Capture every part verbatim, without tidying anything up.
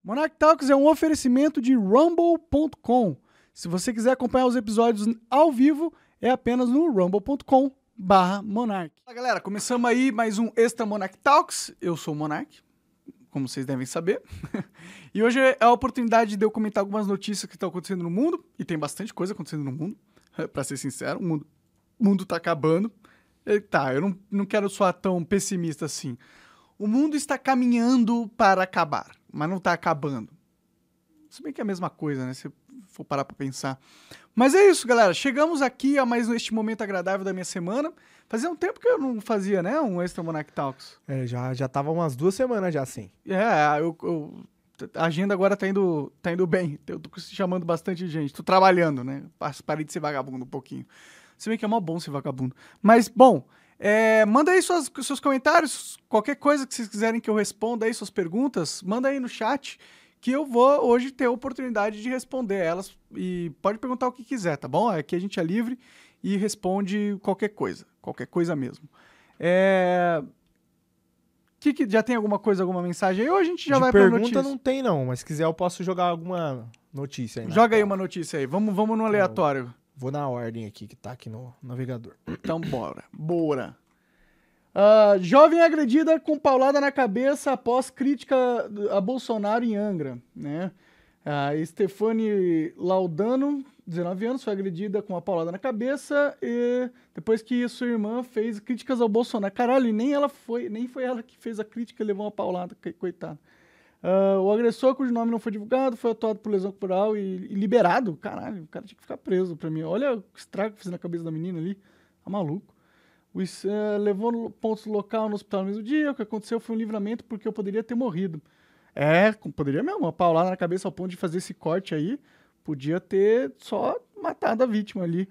Monarch Talks é um oferecimento de rumble ponto com. Se você quiser acompanhar os episódios ao vivo, é apenas no rumble ponto com barra Monarch. Fala galera, começamos aí mais um Extra Monarch Talks. Eu sou o Monarch, como vocês devem saber. E hoje é a oportunidade de eu comentar algumas notícias que estão acontecendo no mundo. E tem bastante coisa acontecendo no mundo, pra ser sincero. O mundo, o mundo tá acabando. E, tá, eu não, não quero soar tão pessimista assim. O mundo está caminhando para acabar, mas não está acabando. Se bem que é a mesma coisa, né? Se for parar para pensar. Mas é isso, galera. Chegamos aqui a mais este momento agradável da minha semana. Fazia um tempo que eu não fazia, né? Um Extra Monarch Talks. É, já, já tava umas duas semanas já assim. É, eu, eu, a agenda agora tá indo, tá indo bem. Eu tô chamando bastante gente. Tô trabalhando, né? Parei de ser vagabundo um pouquinho. Se bem que é mó bom ser vagabundo. Mas, bom... É, manda aí suas, seus comentários, qualquer coisa que vocês quiserem que eu responda aí, suas perguntas, manda aí no chat, que eu vou hoje ter a oportunidade de responder elas. E pode perguntar o que quiser, tá bom? Aqui a gente é livre e responde qualquer coisa, qualquer coisa mesmo. É... Que, que, já tem alguma coisa, alguma mensagem aí? Ou a gente já de vai pra notícia? Pergunta não tem não, mas se quiser eu posso jogar alguma notícia aí. Joga aí uma notícia aí, vamos, vamos no aleatório. Vou na ordem aqui que tá aqui no navegador. Então bora, bora. Uh, jovem agredida com paulada na cabeça após crítica a Bolsonaro em Angra, né? A Stefane Laudano, dezenove anos, foi agredida com uma paulada na cabeça e depois que sua irmã fez críticas ao Bolsonaro. Caralho, nem ela foi, nem foi ela que fez a crítica e levou uma paulada, coitado. Uh, o agressor, cujo nome não foi divulgado, foi atuado por lesão corporal e, e liberado. Caralho, o cara tinha que ficar preso pra mim. Olha o estrago que fiz na cabeça da menina ali. Tá maluco. O, uh, levou pontos local no hospital no mesmo dia. O que aconteceu foi um livramento porque eu poderia ter morrido. É, poderia mesmo. Uma paulada na cabeça ao ponto de fazer esse corte aí. Podia ter só matado a vítima ali.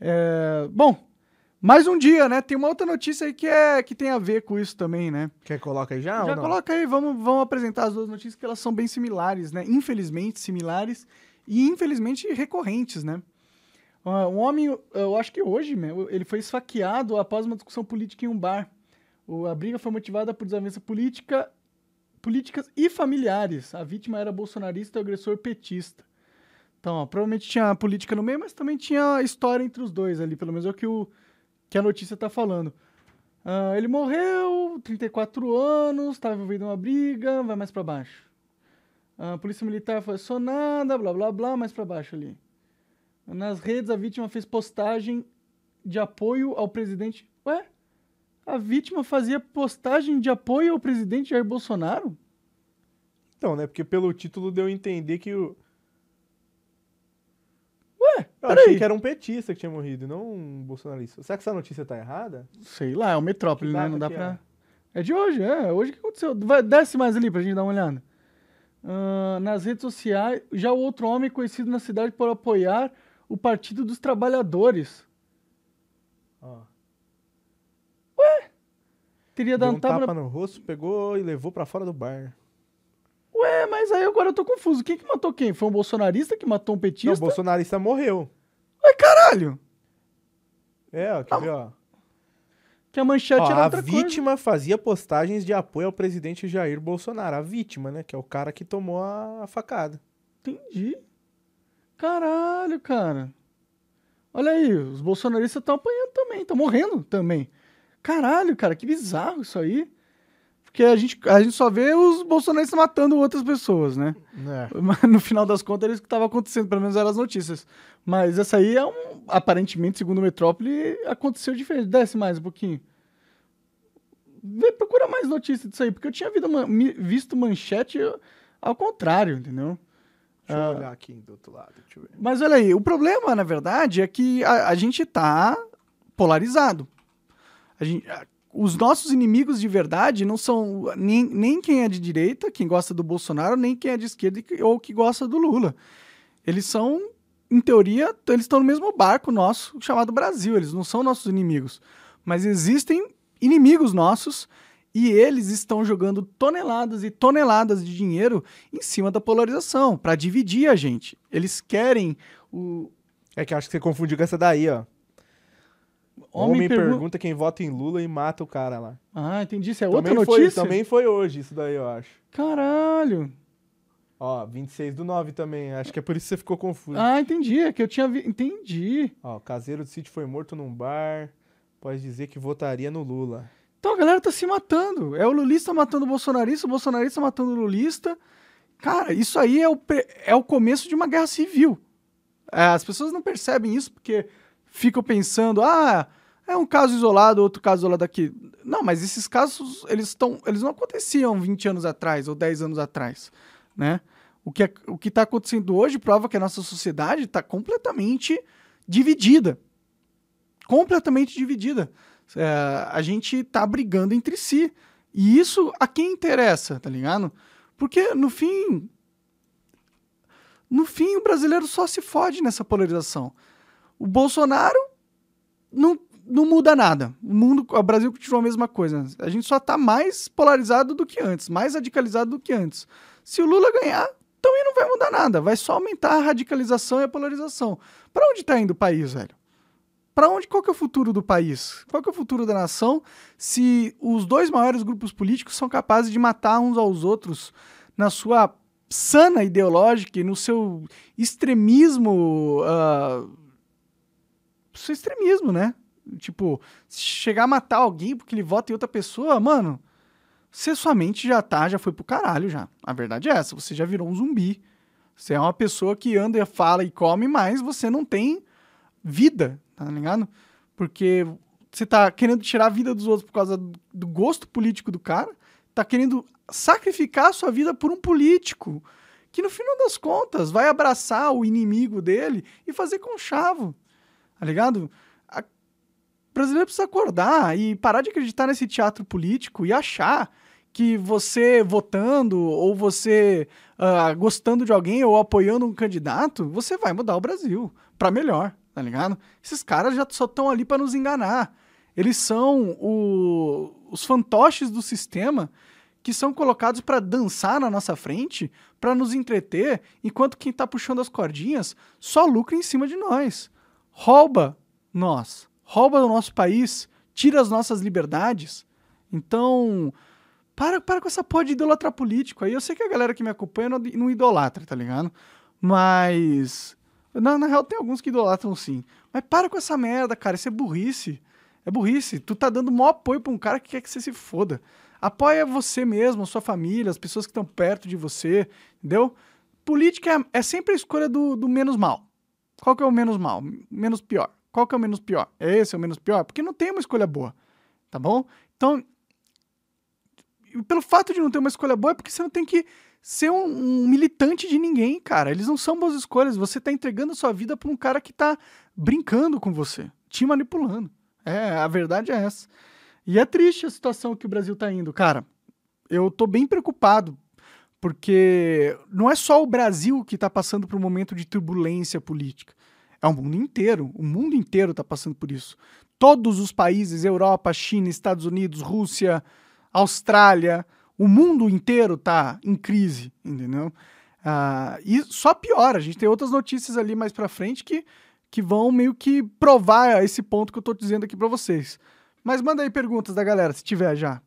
É, bom... Mais um dia, né? Tem uma outra notícia aí que, é, que tem a ver com isso também, né? Quer coloca aí já? Já ou não? coloca aí, vamos, vamos apresentar as duas notícias que elas são bem similares, né? Infelizmente similares e infelizmente recorrentes, né? Uh, um homem, eu acho que hoje, meu, ele foi esfaqueado após uma discussão política em um bar. O, a briga foi motivada por desavença política, políticas e familiares. A vítima era bolsonarista e o agressor petista. Então, ó, provavelmente tinha política no meio, mas também tinha história entre os dois ali, pelo menos é o que o que a notícia tá falando. Uh, ele morreu, trinta e quatro anos, estava envolvido em uma briga, vai mais pra baixo. Uh, a polícia militar foi acionada, blá, blá, blá, mais pra baixo ali. Nas redes, a vítima fez postagem de apoio ao presidente... Ué? A vítima fazia postagem de apoio ao presidente Jair Bolsonaro? Então, né? Porque pelo título deu a entender que o... Ué, Eu peraí. achei que era um petista que tinha morrido, e não um bolsonarista. Será que essa notícia tá errada? Sei lá, é o Metrópole, Que né? data Não dá que pra... É de hoje, é. Hoje que aconteceu. Vai, desce mais ali pra gente dar uma olhada. Uh, nas redes sociais, já o outro homem conhecido na cidade por apoiar o Partido dos Trabalhadores. Ó. Teria Deu dado um tapa tapa na... no rosto, pegou e levou pra fora do bar. Ué, mas aí agora eu tô confuso. Quem que matou quem? Foi um bolsonarista que matou um petista? Não, o bolsonarista morreu. Ué, caralho! É, ó, quer Ah, ver, ó. Que a manchete Ó, era a outra vítima fazia postagens de apoio ao presidente Jair Bolsonaro. A vítima, né? Que é o cara que tomou a, a facada. coisa. Entendi. Caralho, cara. Olha aí, os bolsonaristas estão apanhando também, estão morrendo também. Caralho, cara, que bizarro isso aí. Porque a gente, a gente só vê os bolsonaristas matando outras pessoas, né? É. Mas no final das contas era isso que estava acontecendo, pelo menos eram as notícias. Mas essa aí é um, aparentemente, segundo o Metrópole, aconteceu diferente. Desce mais um pouquinho. Vê, procura mais notícias disso aí, porque eu tinha visto, visto manchete ao contrário, entendeu? Deixa Ah. eu olhar aqui do outro lado. Deixa eu ver. Mas olha aí, o problema, na verdade, é que a, a gente tá polarizado. A gente, a, os nossos inimigos de verdade não são nem, nem quem é de direita, quem gosta do Bolsonaro, nem quem é de esquerda ou que gosta do Lula. Eles são, em teoria, eles estão no mesmo barco nosso chamado Brasil. Eles não são nossos inimigos. Mas existem inimigos nossos e eles estão jogando toneladas e toneladas de dinheiro em cima da polarização, para dividir a gente. Eles querem o... É que eu acho que você confundiu com essa daí, ó. Homem, Homem pergu- pergunta quem vota em Lula e mata o cara lá. Ah, entendi. Isso é outra Também foi, notícia? também foi hoje isso daí, eu acho. Caralho. Ó, vinte e seis do nove também. Acho que é por isso que você ficou confuso. Ah, entendi. É que eu tinha... Vi... Entendi. Ó, caseiro do sítio foi morto num bar. Pode dizer que votaria no Lula. Então a galera tá se matando. É o lulista matando o bolsonarista, o bolsonarista matando o lulista. Cara, isso aí é o, é o começo de uma guerra civil. É, as pessoas não percebem isso porque ficam pensando, ah, é um caso isolado, outro caso isolado aqui. Não, mas esses casos, eles, tão, eles não aconteciam vinte anos atrás ou dez anos atrás, né? O que é, o que está acontecendo hoje prova que a nossa sociedade está completamente dividida. Completamente dividida. É, a gente tá brigando entre si. E isso a quem interessa, tá ligado? Porque, no fim... No fim, o brasileiro só se fode nessa polarização. O Bolsonaro não, não muda nada. O mundo, o Brasil continua a mesma coisa. A gente só tá mais polarizado do que antes. Mais radicalizado do que antes. Se o Lula ganhar, também não vai mudar nada. Vai só aumentar a radicalização e a polarização. Pra onde tá indo o país, velho? Para onde, qual que é o futuro do país? Qual que é o futuro da nação se os dois maiores grupos políticos são capazes de matar uns aos outros na sua sana ideológica e no seu extremismo, uh, seu extremismo, né? Tipo, chegar a matar alguém porque ele vota em outra pessoa, mano, você sua mente já tá, já foi pro caralho já. A verdade é essa, você já virou um zumbi. Você é uma pessoa que anda, fala e come, mas você não tem vida, tá ligado? Porque você tá querendo tirar a vida dos outros por causa do gosto político do cara, tá querendo sacrificar a sua vida por um político que, no final das contas, vai abraçar o inimigo dele e fazer conchavo, tá ligado? A... O brasileiro precisa acordar e parar de acreditar nesse teatro político e achar que você votando ou você uh, gostando de alguém ou apoiando um candidato, você vai mudar o Brasil pra melhor. Tá ligado? Esses caras já só estão ali para nos enganar. Eles são o, os fantoches do sistema que são colocados para dançar na nossa frente, para nos entreter, enquanto quem tá puxando as cordinhas só lucra em cima de nós. Rouba nós, rouba o nosso país, tira as nossas liberdades. Então, para, para com essa porra de idolatrar político aí. Eu sei que a galera que me acompanha não, não idolatra, tá ligado? Mas... Na, na real, tem alguns que idolatram sim. Mas para com essa merda, cara. Isso é burrice. É burrice. Tu tá dando maior apoio pra um cara que quer que você se foda. Apoia você mesmo, a sua família, as pessoas que estão perto de você. Entendeu? Política é, é sempre a escolha do, do menos mal. Qual que é o menos mal? Menos pior. Qual que é o menos pior? É esse o menos pior? Porque não tem uma escolha boa. Tá bom? Então, pelo fato de não ter uma escolha boa, é porque você não tem que ser um, um militante de ninguém, cara. Eles não são boas escolhas. Você tá entregando a sua vida pra um cara que tá brincando com você, te manipulando. É, a verdade é essa. E é triste a situação que o Brasil tá indo, cara. Eu tô bem preocupado, porque não é só o Brasil que tá passando por um momento de turbulência política. É o mundo inteiro. O mundo inteiro tá passando por isso. Todos os países, Europa, China, Estados Unidos, Rússia, Austrália... O mundo inteiro tá em crise, entendeu? Ah, e só piora. A gente tem outras notícias ali mais pra frente que, que vão meio que provar esse ponto que eu tô dizendo aqui pra vocês. Mas manda aí perguntas da galera, se tiver já.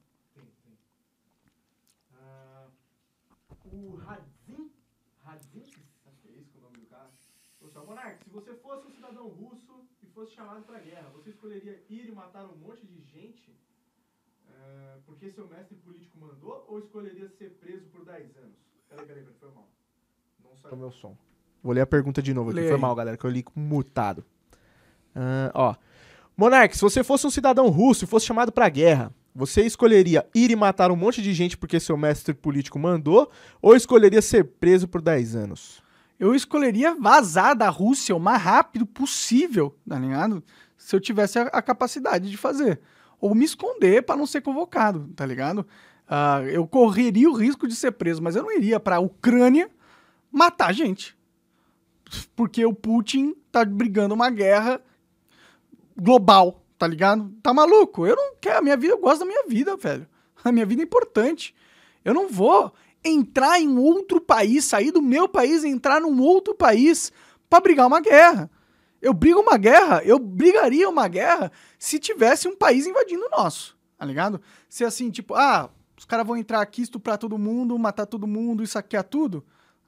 Uh, o Radzin, Radzin, acho que é esse o nome do cara. Ô, Monark, se você fosse um cidadão russo e fosse chamado pra guerra, você escolheria ir e matar um monte de gente? Uh, porque seu mestre político mandou, ou escolheria ser preso por dez anos? Peraí, peraí, peraí, foi mal. Não saiu o meu som. Vou ler a pergunta de novo aqui. Foi mal, galera, que eu li mutado. Uh, ó. Monark, se você fosse um cidadão russo e fosse chamado pra guerra, você escolheria ir e matar um monte de gente porque seu mestre político mandou, ou escolheria ser preso por dez anos? Eu escolheria vazar da Rússia o mais rápido possível, tá ligado? Se eu tivesse a, a capacidade de fazer. Ou me esconder para não ser convocado, tá ligado? Uh, eu correria o risco de ser preso, mas eu não iria pra Ucrânia matar gente. Porque o Putin tá brigando uma guerra global, tá ligado? Tá maluco? Eu não quero, a minha vida, eu gosto da minha vida, velho. A minha vida é importante. Eu não vou entrar em outro país, sair do meu país e entrar num outro país pra brigar uma guerra. Eu brigo uma guerra, eu brigaria uma guerra se tivesse um país invadindo o nosso, tá ligado? Se assim, tipo, ah, os caras vão entrar aqui, estuprar todo mundo, matar todo mundo e saquear tudo.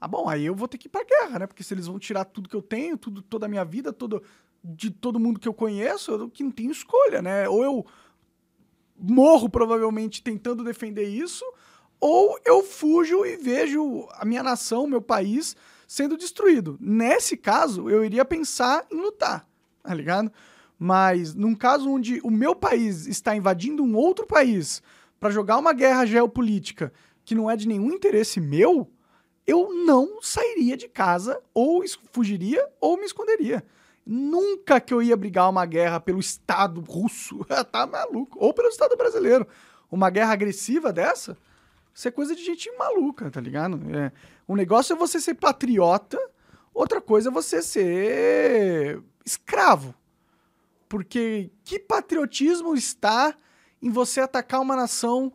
Ah, bom, aí eu vou ter que ir pra guerra, né? Porque se eles vão tirar tudo que eu tenho, tudo, toda a minha vida, todo, de todo mundo que eu conheço, eu que não tenho escolha, né? Ou eu morro provavelmente tentando defender isso, ou eu fujo e vejo a minha nação, meu país, sendo destruído. Nesse caso, eu iria pensar em lutar, tá ligado? Mas num caso onde o meu país está invadindo um outro país para jogar uma guerra geopolítica que não é de nenhum interesse meu, eu não sairia de casa, ou fugiria, ou me esconderia. Nunca que eu ia brigar uma guerra pelo Estado russo, tá maluco, ou pelo Estado brasileiro. Uma guerra agressiva dessa, isso é coisa de gente maluca, tá ligado? É, um negócio é você ser patriota, outra coisa é você ser escravo. Porque que patriotismo está em você atacar uma nação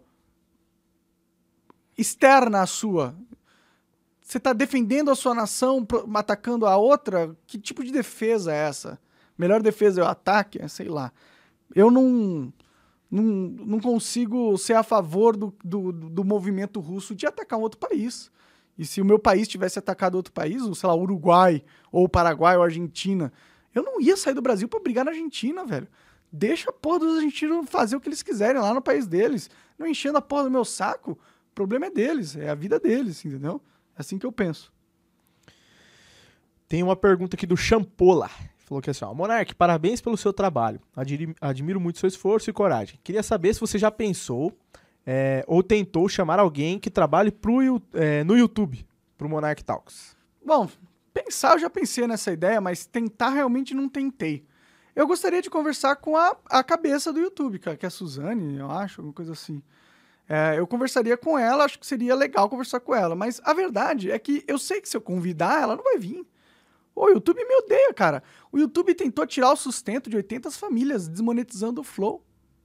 externa à sua? Você está defendendo a sua nação, atacando a outra? Que tipo de defesa é essa? Melhor defesa é o ataque? É, sei lá. Eu não, não, não consigo ser a favor do, do, do movimento russo de atacar um outro país. E se o meu país tivesse atacado outro país, ou, sei lá, Uruguai, ou Paraguai, ou Argentina, eu não ia sair do Brasil pra brigar na Argentina, velho. Deixa a porra dos argentinos fazer o que eles quiserem lá no país deles. Não enchendo a porra do meu saco. O problema é deles, é a vida deles, entendeu? É assim que eu penso. Tem uma pergunta aqui do Champola. Falou que assim, ó, Monark, parabéns pelo seu trabalho. Admiro, admiro muito seu esforço e coragem. Queria saber se você já pensou é, ou tentou chamar alguém que trabalhe pro, é, no YouTube, pro Monark Talks. Bom, pensar eu já pensei nessa ideia, mas tentar realmente não tentei. Eu gostaria de conversar com a, a cabeça do YouTube, que é a Suzane, eu acho, alguma coisa assim. É, eu conversaria com ela, acho que seria legal conversar com ela, mas a verdade é que eu sei que se eu convidar, ela não vai vir. O YouTube me odeia, cara. O YouTube tentou tirar o sustento de oitenta famílias, desmonetizando o Flow.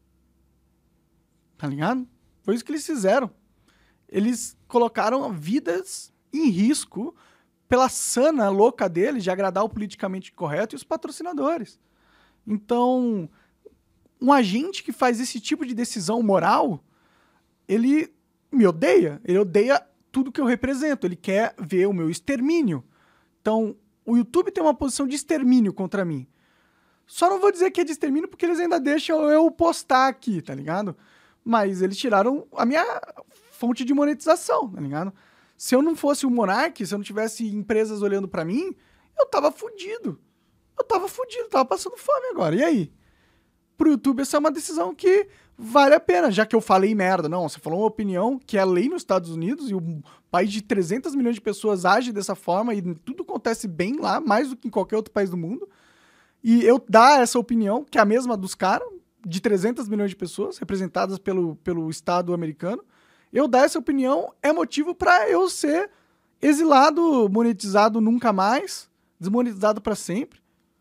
Tá ligado? Foi isso que eles fizeram. Eles colocaram vidas em risco pela sana louca deles de agradar o politicamente correto e os patrocinadores. Então, um agente que faz esse tipo de decisão moral, ele me odeia. Ele odeia tudo que eu represento. Ele quer ver o meu extermínio. Então, o YouTube tem uma posição de extermínio contra mim. Só não vou dizer que é de extermínio porque eles ainda deixam eu postar aqui, tá ligado? Mas eles tiraram a minha fonte de monetização, tá ligado? Se eu não fosse o Monark, se eu não tivesse empresas olhando pra mim, eu tava fudido. Eu tava fudido, tava passando fome agora. E aí? Pro YouTube essa é uma decisão que vale a pena, já que eu falei merda. Não, você falou uma opinião que é lei nos Estados Unidos e um país de trezentos milhões de pessoas age dessa forma e tudo acontece bem lá, mais do que em qualquer outro país do mundo. E eu dar essa opinião, que é a mesma dos caras, de trezentos milhões de pessoas, representadas pelo, pelo Estado americano, eu dar essa opinião é motivo para eu ser exilado, monetizado nunca mais, desmonetizado para sempre.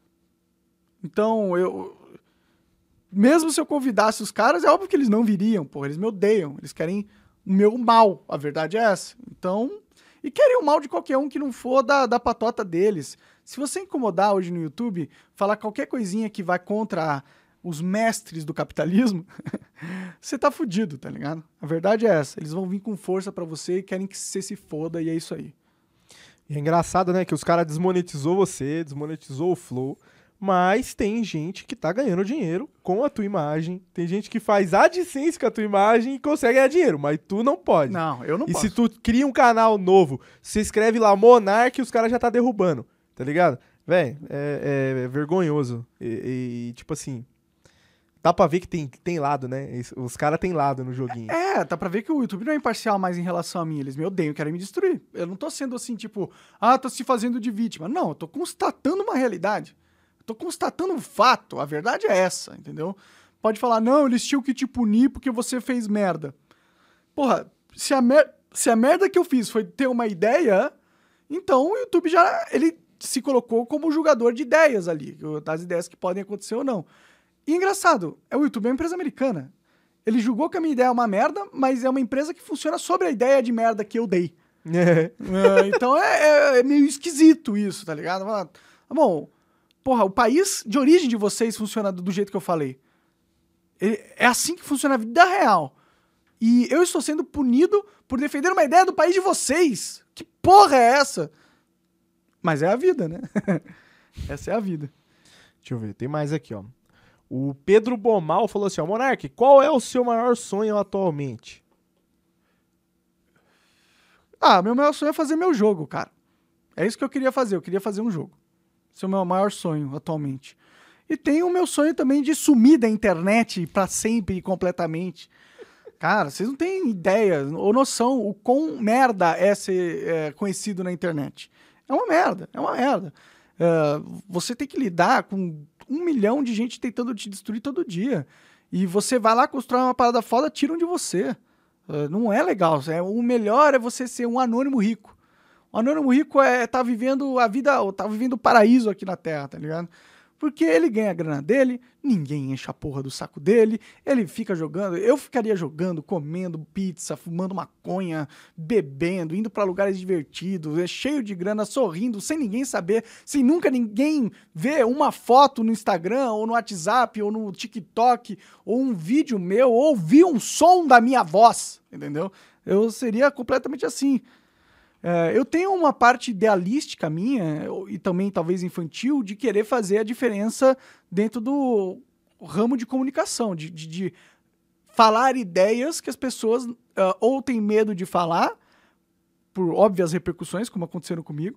Então, eu... mesmo se eu convidasse os caras, é óbvio que eles não viriam, pô, eles me odeiam, eles querem o meu mal, a verdade é essa. Então, e querem o mal de qualquer um que não for da, da patota deles. Se você incomodar hoje no YouTube, falar qualquer coisinha que vai contra os mestres do capitalismo, você tá fudido, tá ligado? A verdade é essa, eles vão vir com força pra você e querem que você se foda, e é isso aí. E é engraçado, né, que os caras desmonetizou você, desmonetizou o Flow, mas tem gente que tá ganhando dinheiro com a tua imagem. Tem gente que faz AdSense com a tua imagem e consegue ganhar dinheiro, mas tu não pode. Não, eu não e posso. E se tu cria um canal novo, você escreve lá Monark e os caras já tá derrubando, tá ligado? Véi, é, é vergonhoso. E, e, tipo assim, dá pra ver que tem, tem lado, né? Os caras têm lado no joguinho. É, dá pra ver que o YouTube não é imparcial mais em relação a mim. Eles me odeiam, querem me destruir. Eu não tô sendo assim, tipo, ah, tô se fazendo de vítima. Não, eu tô constatando uma realidade. Tô constatando um fato, a verdade é essa, entendeu? Pode falar, não, eles tinham que te punir porque você fez merda. Porra, se a, mer se a merda que eu fiz foi ter uma ideia, então o YouTube já, ele se colocou como julgador de ideias ali, das ideias que podem acontecer ou não. E engraçado, o YouTube é uma empresa americana. Ele julgou que a minha ideia é uma merda, mas é uma empresa que funciona sobre a ideia de merda que eu dei. É. É, então é, é meio esquisito isso, tá ligado? Tá bom... Porra, o país de origem de vocês funciona do, do jeito que eu falei. É assim que funciona a vida real. E eu estou sendo punido por defender uma ideia do país de vocês. Que porra é essa? Mas é a vida, né? Essa é a vida. Deixa eu ver, tem mais aqui, ó. O Pedro Bomal falou assim, ó, Monark, qual é o seu maior sonho atualmente? Ah, meu maior sonho é fazer meu jogo, cara. É isso que eu queria fazer, eu queria fazer um jogo. Esse é o meu maior sonho atualmente. E tem o meu sonho também de sumir da internet pra sempre e completamente. Cara, vocês não têm ideia ou noção o quão merda é ser é, conhecido na internet. É uma merda, é uma merda. É, você tem que lidar com um milhão de gente tentando te destruir todo dia. E você vai lá constrói uma parada foda, tiram de você. É, não é legal. É, o melhor é você ser um anônimo rico. O anônimo rico é tá vivendo a vida, tá vivendo o paraíso aqui na Terra, tá ligado? Porque ele ganha a grana dele, ninguém enche a porra do saco dele, ele fica jogando, eu ficaria jogando, comendo pizza, fumando maconha, bebendo, indo pra lugares divertidos, é cheio de grana, sorrindo, sem ninguém saber, sem nunca ninguém ver uma foto no Instagram, ou no WhatsApp, ou no TikTok, ou um vídeo meu, ou ouvir um som da minha voz, entendeu? Eu seria completamente assim. É, eu tenho uma parte idealística minha, e também talvez infantil, de querer fazer a diferença dentro do ramo de comunicação, de, de, de falar ideias que as pessoas uh, ou têm medo de falar, por óbvias repercussões, como aconteceram comigo,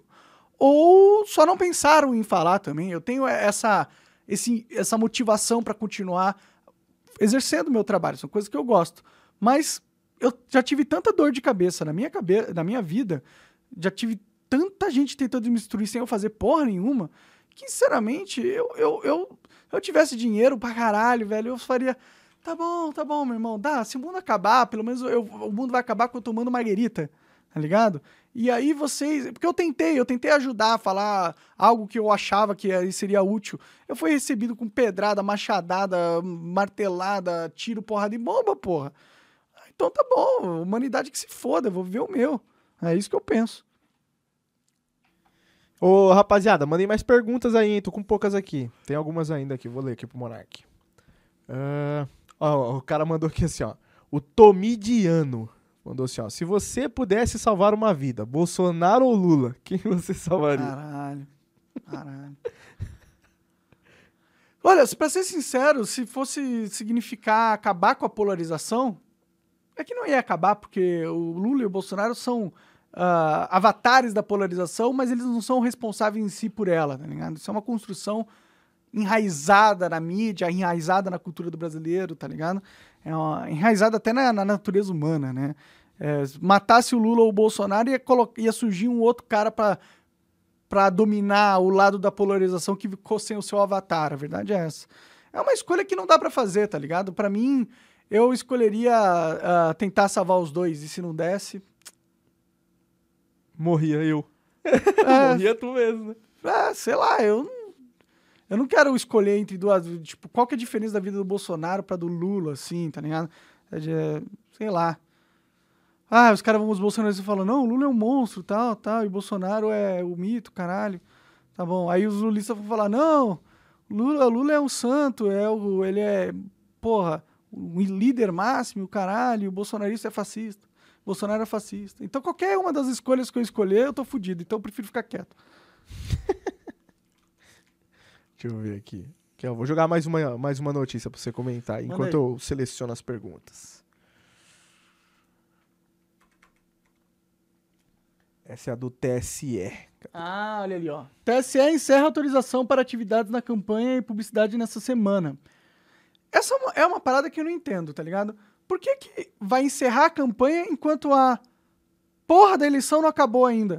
ou só não pensaram em falar também. Eu tenho essa, esse, essa motivação para continuar exercendo o meu trabalho, são coisas que eu gosto, mas eu já tive tanta dor de cabeça na minha, cabe- na minha vida, já tive tanta gente tentando me destruir sem eu fazer porra nenhuma, que, sinceramente, eu, eu, eu, eu tivesse dinheiro pra caralho, velho, eu faria, tá bom, tá bom, meu irmão, dá, se o mundo acabar, pelo menos eu, o mundo vai acabar quando eu tomando marguerita, tá ligado? E aí vocês, porque eu tentei, eu tentei ajudar a falar algo que eu achava que seria útil, eu fui recebido com pedrada, machadada, martelada, tiro, porra de bomba, porra. Então tá bom, humanidade que se foda, eu vou viver o meu. É isso que eu penso. Ô, rapaziada, mandei mais perguntas aí, hein? Tô com poucas aqui. Tem algumas ainda aqui, vou ler aqui pro Monark. Uh, ó, o cara mandou aqui assim, ó. O Tomidiano mandou assim, ó. Se você pudesse salvar uma vida, Bolsonaro ou Lula, quem você salvaria? Caralho, caralho. Olha, pra ser sincero, se fosse significar acabar com a polarização, é que não ia acabar, porque o Lula e o Bolsonaro são uh, avatares da polarização, mas eles não são responsáveis em si por ela, tá ligado? Isso é uma construção enraizada na mídia, enraizada na cultura do brasileiro, tá ligado? É uma, enraizada até na, na natureza humana, né? É, matasse o Lula ou o Bolsonaro, ia, ia surgir um outro cara pra, pra dominar o lado da polarização que ficou sem o seu avatar, a verdade é essa. É uma escolha que não dá pra fazer, tá ligado? Pra mim, eu escolheria uh, tentar salvar os dois, e se não desse... Morria eu. É, Morria tu mesmo, né? É, sei lá, eu não, eu não quero escolher entre duas... Tipo, qual que é a diferença da vida do Bolsonaro pra do Lula, assim, tá ligado? É de, sei lá. Ah, os caras vão, os bolsonaristas falam, não, o Lula é um monstro, tal, tal, e o Bolsonaro é o mito, caralho. Tá bom, aí os lulistas vão falar, não, o Lula, o Lula é um santo, é o, ele é, porra... o líder máximo, o caralho, o bolsonarista é fascista. O Bolsonaro é fascista. Então, qualquer uma das escolhas que eu escolher, eu tô fudido. Então, eu prefiro ficar quieto. Deixa eu ver aqui. aqui ó, vou jogar mais uma, mais uma notícia pra você comentar aí, enquanto eu seleciono as perguntas. Essa é a do T S E. Ah, olha ali, ó. T S E encerra autorização para atividades na campanha e publicidade nessa semana. Essa é uma parada que eu não entendo, tá ligado? Por que que vai encerrar a campanha enquanto a porra da eleição não acabou ainda?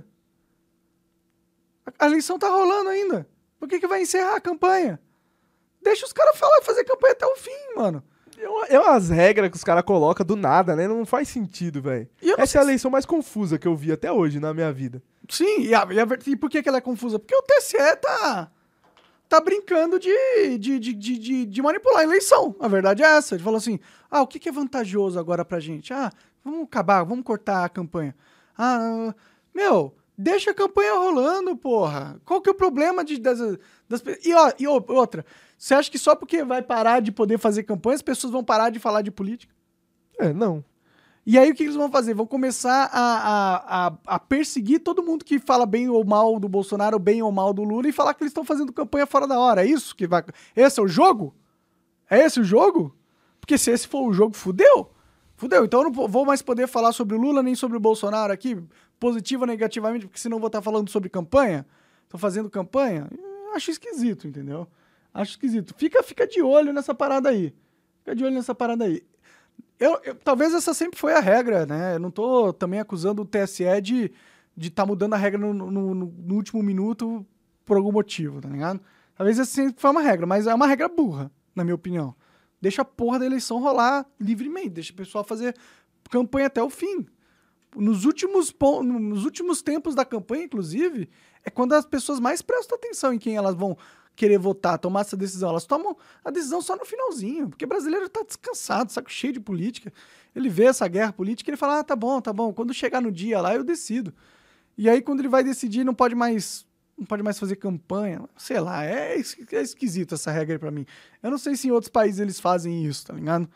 A eleição tá rolando ainda. Por que que vai encerrar a campanha? Deixa os caras falar, fazer campanha até o fim, mano. É, uma, é umas regras que os caras colocam do nada, né? Não faz sentido, velho. Essa é a eleição mais confusa que eu vi até hoje na minha vida. Sim, e, a, e, a, e por que que ela é confusa? Porque o T S E tá... tá brincando de, de, de, de, de, de manipular a eleição. A verdade é essa. Ele falou assim, ah, o que, que é vantajoso agora pra gente? Ah, vamos acabar, vamos cortar a campanha. Ah, meu, deixa a campanha rolando, porra. Qual que é o problema de, das, das... E, ó, e outra, você acha que só porque vai parar de poder fazer campanha, as pessoas vão parar de falar de política? É, não. E aí o que eles vão fazer? Vão começar a, a, a, a perseguir todo mundo que fala bem ou mal do Bolsonaro, bem ou mal do Lula, e falar que eles estão fazendo campanha fora da hora. É isso que vai... Esse é o jogo? É esse o jogo? Porque se esse for o jogo, fudeu. Fudeu. Então eu não vou mais poder falar sobre o Lula nem sobre o Bolsonaro aqui, positivo ou negativamente, porque senão eu vou estar falando sobre campanha. Tô fazendo campanha. Acho esquisito, entendeu? Acho esquisito. Fica, fica de olho nessa parada aí. Fica de olho nessa parada aí. Eu, eu, talvez essa sempre foi a regra, né? Eu não tô também acusando o T S E de de tá mudando a regra no, no, no, no último minuto por algum motivo, tá ligado? Talvez essa sempre foi uma regra, mas é uma regra burra, na minha opinião. Deixa a porra da eleição rolar livremente, deixa o pessoal fazer campanha até o fim. Nos últimos, nos últimos tempos da campanha, inclusive, é quando as pessoas mais prestam atenção em quem elas vão querer votar, tomar essa decisão. Elas tomam a decisão só no finalzinho, porque o brasileiro tá descansado, saco cheio de política. Ele vê essa guerra política e ele fala, ah, tá bom, tá bom, quando chegar no dia lá eu decido. E aí quando ele vai decidir não pode mais, não pode mais fazer campanha, sei lá, é, é esquisito essa regra aí pra mim. Eu não sei se em outros países eles fazem isso, tá ligado?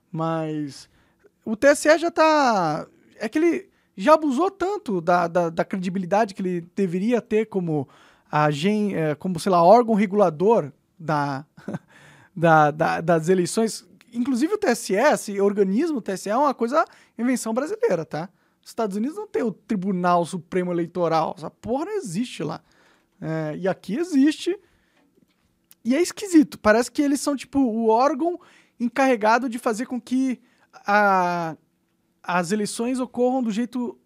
Mas o T S E já tá... É que ele já abusou tanto da, da, da credibilidade que ele deveria ter como... A gen, é, como, sei lá, órgão regulador da, da, da, das eleições. Inclusive o T S E, esse organismo, o T S E é uma coisa, invenção brasileira, tá? Os Estados Unidos não tem o Tribunal Supremo Eleitoral, essa porra não existe lá. É, e aqui existe. E é esquisito, parece que eles são tipo o órgão encarregado de fazer com que a, as eleições ocorram do jeito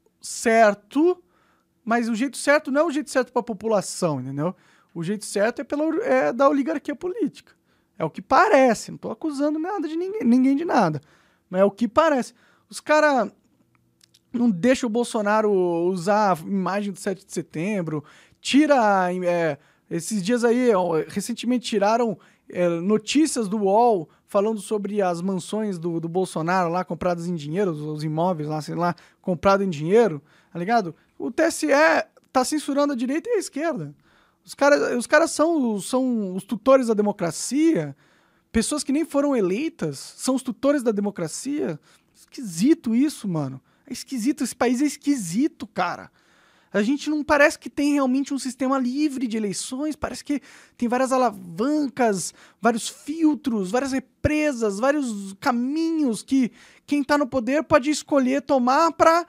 certo. Mas o jeito certo não é o jeito certo para a população, entendeu? O jeito certo é, pela, é da oligarquia política. É o que parece. Não tô acusando nada de ninguém, ninguém de nada. Mas é o que parece. Os caras não deixam o Bolsonaro usar a imagem do sete de setembro. Tira... É, esses dias aí, recentemente tiraram é, notícias do U O L falando sobre as mansões do, do Bolsonaro lá, compradas em dinheiro, os, os imóveis lá, sei lá, comprados em dinheiro, tá ligado? O T S E tá censurando a direita e a esquerda. Os caras os caras são, são os tutores da democracia, pessoas que nem foram eleitas, são os tutores da democracia. Esquisito isso, mano. É esquisito, esse país é esquisito, cara. A gente não parece que tem realmente um sistema livre de eleições, parece que tem várias alavancas, vários filtros, várias represas, vários caminhos que quem tá no poder pode escolher tomar pra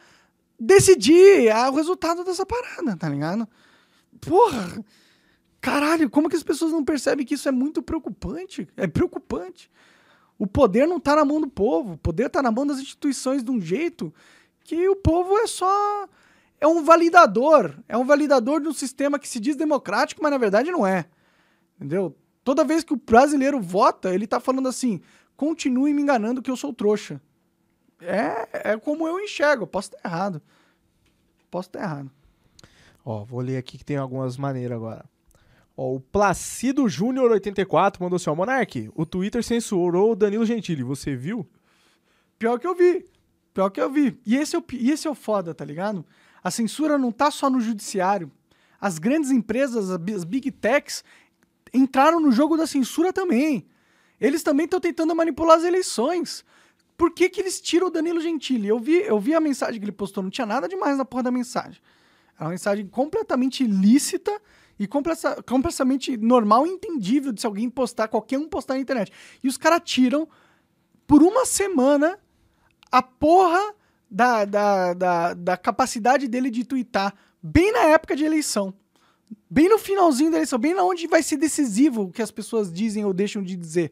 decidir o resultado dessa parada, tá ligado? Porra! Caralho, como que as pessoas não percebem que isso é muito preocupante? É preocupante. O poder não tá na mão do povo, o poder tá na mão das instituições de um jeito que o povo é só... É um validador, é um validador de um sistema que se diz democrático, mas na verdade não é. Entendeu? Toda vez que o brasileiro vota, ele tá falando assim, continue me enganando que eu sou trouxa. É, é como eu enxergo, posso estar errado. Posso estar errado. Ó, vou ler aqui que tem algumas maneiras agora. Ó, o Placido Júnior oitenta e quatro mandou assim, ó, Monark, o Twitter censurou o Danilo Gentili, você viu? Pior que eu vi, pior que eu vi. E esse é o, e esse é o foda, tá ligado? A censura não tá só no judiciário. As grandes empresas, as big techs, entraram no jogo da censura também. Eles também estão tentando manipular as eleições. Por que que eles tiram o Danilo Gentili? Eu vi, eu vi a mensagem que ele postou, não tinha nada demais na porra da mensagem. Era uma mensagem completamente ilícita e completa, completamente normal e entendível de se alguém postar, qualquer um postar na internet. E os caras tiram, por uma semana, a porra da, da, da, da capacidade dele de twittar, bem na época de eleição. Bem no finalzinho da eleição, bem na onde vai ser decisivo o que as pessoas dizem ou deixam de dizer.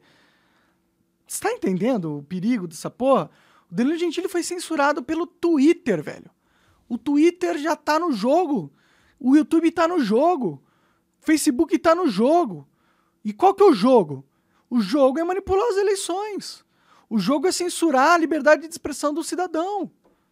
Você tá entendendo o perigo dessa porra? O Danilo Gentili foi censurado pelo Twitter, velho. O Twitter já tá no jogo. O YouTube tá no jogo. O Facebook tá no jogo. E qual que é o jogo? O jogo é manipular as eleições. O jogo é censurar a liberdade de expressão do cidadão.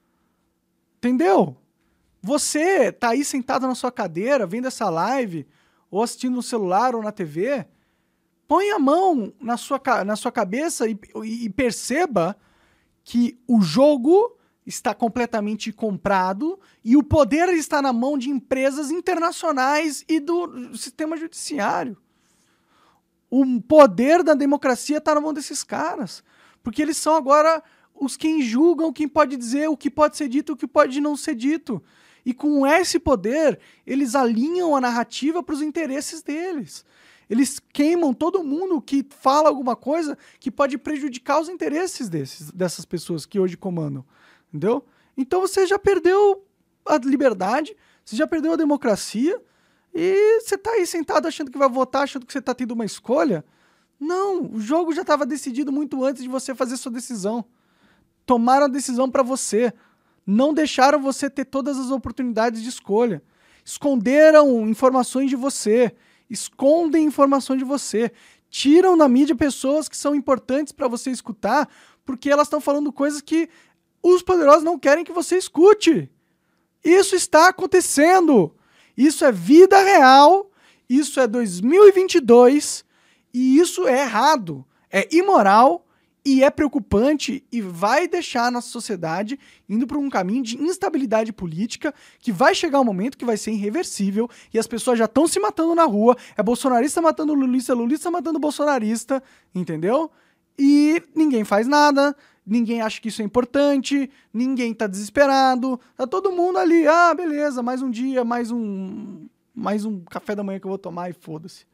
Entendeu? Você tá aí sentado na sua cadeira, vendo essa live, ou assistindo no celular ou na T V, põe a mão na sua, na sua cabeça e, e perceba que o jogo está completamente comprado e o poder está na mão de empresas internacionais e do sistema judiciário. O poder da democracia está na mão desses caras, porque eles são agora os quem julgam quem pode dizer o que pode ser dito e o que pode não ser dito. E com esse poder, eles alinham a narrativa para os interesses deles. Eles queimam todo mundo que fala alguma coisa que pode prejudicar os interesses desses, dessas pessoas que hoje comandam. Entendeu? Então você já perdeu a liberdade, você já perdeu a democracia e você tá aí sentado achando que vai votar, achando que você tá tendo uma escolha. Não, o jogo já estava decidido muito antes de você fazer sua decisão. Tomaram a decisão para você. Não deixaram você ter todas as oportunidades de escolha. Esconderam informações de você. Escondem informações de você. Tiram da mídia pessoas que são importantes para você escutar porque elas estão falando coisas que os poderosos não querem que você escute. Isso está acontecendo. Isso é vida real. Isso é dois mil e vinte e dois. E isso é errado. É imoral e é preocupante e vai deixar a nossa sociedade indo por um caminho de instabilidade política que vai chegar um momento que vai ser irreversível e as pessoas já estão se matando na rua. É bolsonarista matando lulista, lulista matando bolsonarista, entendeu? E ninguém faz nada. Ninguém acha que isso é importante, ninguém tá desesperado, tá todo mundo ali, ah, beleza, mais um dia, mais um mais um café da manhã que eu vou tomar e foda-se.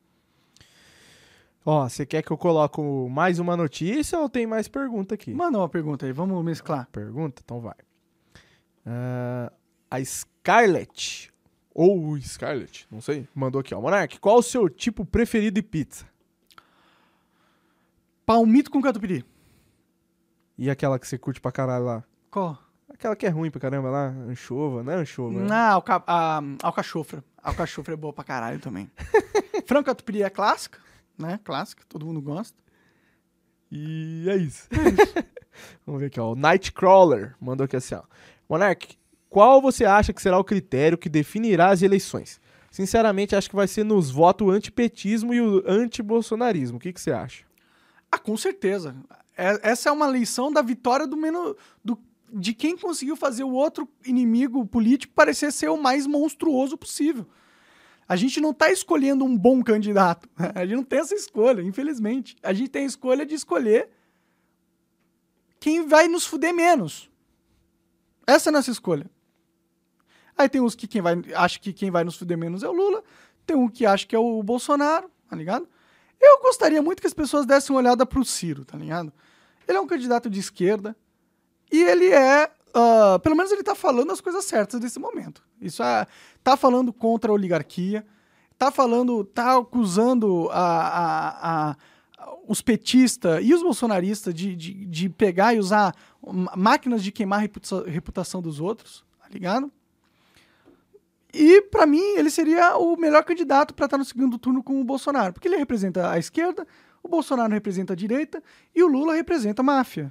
Ó, você quer que eu coloque mais uma notícia ou tem mais pergunta aqui? Manda uma pergunta aí, vamos mesclar. Pergunta? Então vai. Uh, a Scarlett, ou Scarlett, não sei, mandou aqui, ó. Monark, qual o seu tipo preferido de pizza? Palmito com catupiry. E aquela que você curte pra caralho lá? Qual? Aquela que é ruim pra caramba lá, anchova, não é anchova? Não, a, alca, a, alcachofra. A alcachofra é boa pra caralho também. Frango catupiry é clássica, né? Clássica, todo mundo gosta. E é isso. Vamos ver aqui, ó. O Nightcrawler mandou aqui assim, ó. Monark, qual você acha que será o critério que definirá as eleições? Sinceramente, acho que vai ser nos votos antipetismo e o antibolsonarismo. O que, que você acha? Ah, com certeza. Essa é uma lição da vitória do menos, do, de quem conseguiu fazer o outro inimigo político parecer ser o mais monstruoso possível. A gente não está escolhendo um bom candidato. A gente não tem essa escolha, infelizmente. A gente tem a escolha de escolher quem vai nos fuder menos. Essa é a nossa escolha. Aí tem uns que quem vai, acha que quem vai nos fuder menos é o Lula, tem um que acha que é o Bolsonaro, tá ligado? Eu gostaria muito que as pessoas dessem uma olhada pro Ciro, tá ligado? Ele é um candidato de esquerda e ele é, uh, pelo menos ele tá falando as coisas certas nesse momento. Isso é, tá falando contra a oligarquia, tá falando, tá acusando a, a, a, os petistas e os bolsonaristas de, de, de pegar e usar máquinas de queimar a reputação, reputação dos outros, tá ligado? E, pra mim, ele seria o melhor candidato para estar no segundo turno com o Bolsonaro. Porque ele representa a esquerda, o Bolsonaro representa a direita e o Lula representa a máfia.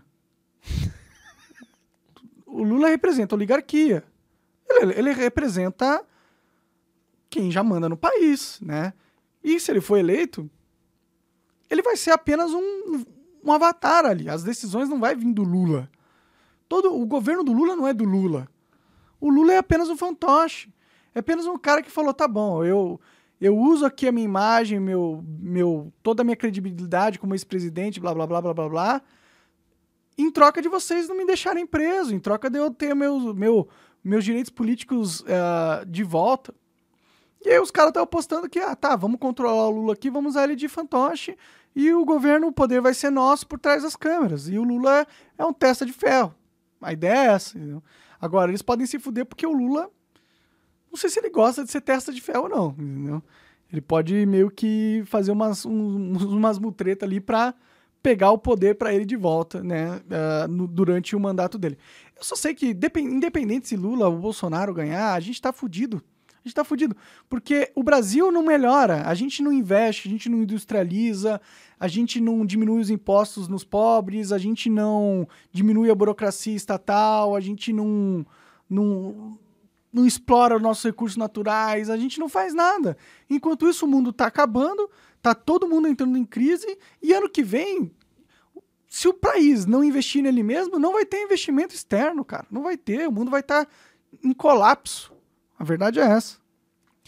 O Lula representa a oligarquia. Ele, ele representa quem já manda no país, né? E se ele for eleito, ele vai ser apenas um, um avatar ali. As decisões não vai vir do Lula. Todo, o governo do Lula não é do Lula. O Lula é apenas um fantoche. É apenas um cara que falou, tá bom, eu, eu uso aqui a minha imagem, meu, meu, toda a minha credibilidade como ex-presidente, blá, blá, blá, blá, blá, blá, em troca de vocês não me deixarem preso, em troca de eu ter meus, meu, meus direitos políticos uh, de volta. E aí os caras estão apostando que, ah, tá, vamos controlar o Lula aqui, vamos usar ele de fantoche, e o governo, o poder vai ser nosso por trás das câmeras. E o Lula é, é um testa de ferro. A ideia é essa, entendeu? Agora, eles podem se fuder porque o Lula... Não sei se ele gosta de ser testa de ferro ou não, entendeu? Ele pode meio que fazer umas, um, umas mutretas ali pra pegar o poder pra ele de volta, né? Uh, no, durante o mandato dele. Eu só sei que, independente se Lula ou Bolsonaro ganhar, a gente tá fudido. A gente tá fudido. Porque o Brasil não melhora, a gente não investe, a gente não industrializa, a gente não diminui os impostos nos pobres, a gente não diminui a burocracia estatal, a gente não... não não explora os nossos recursos naturais, a gente não faz nada. Enquanto isso, o mundo tá acabando, tá todo mundo entrando em crise, e ano que vem, se o país não investir nele mesmo, não vai ter investimento externo, cara. Não vai ter, o mundo vai estar tá em colapso. A verdade é essa.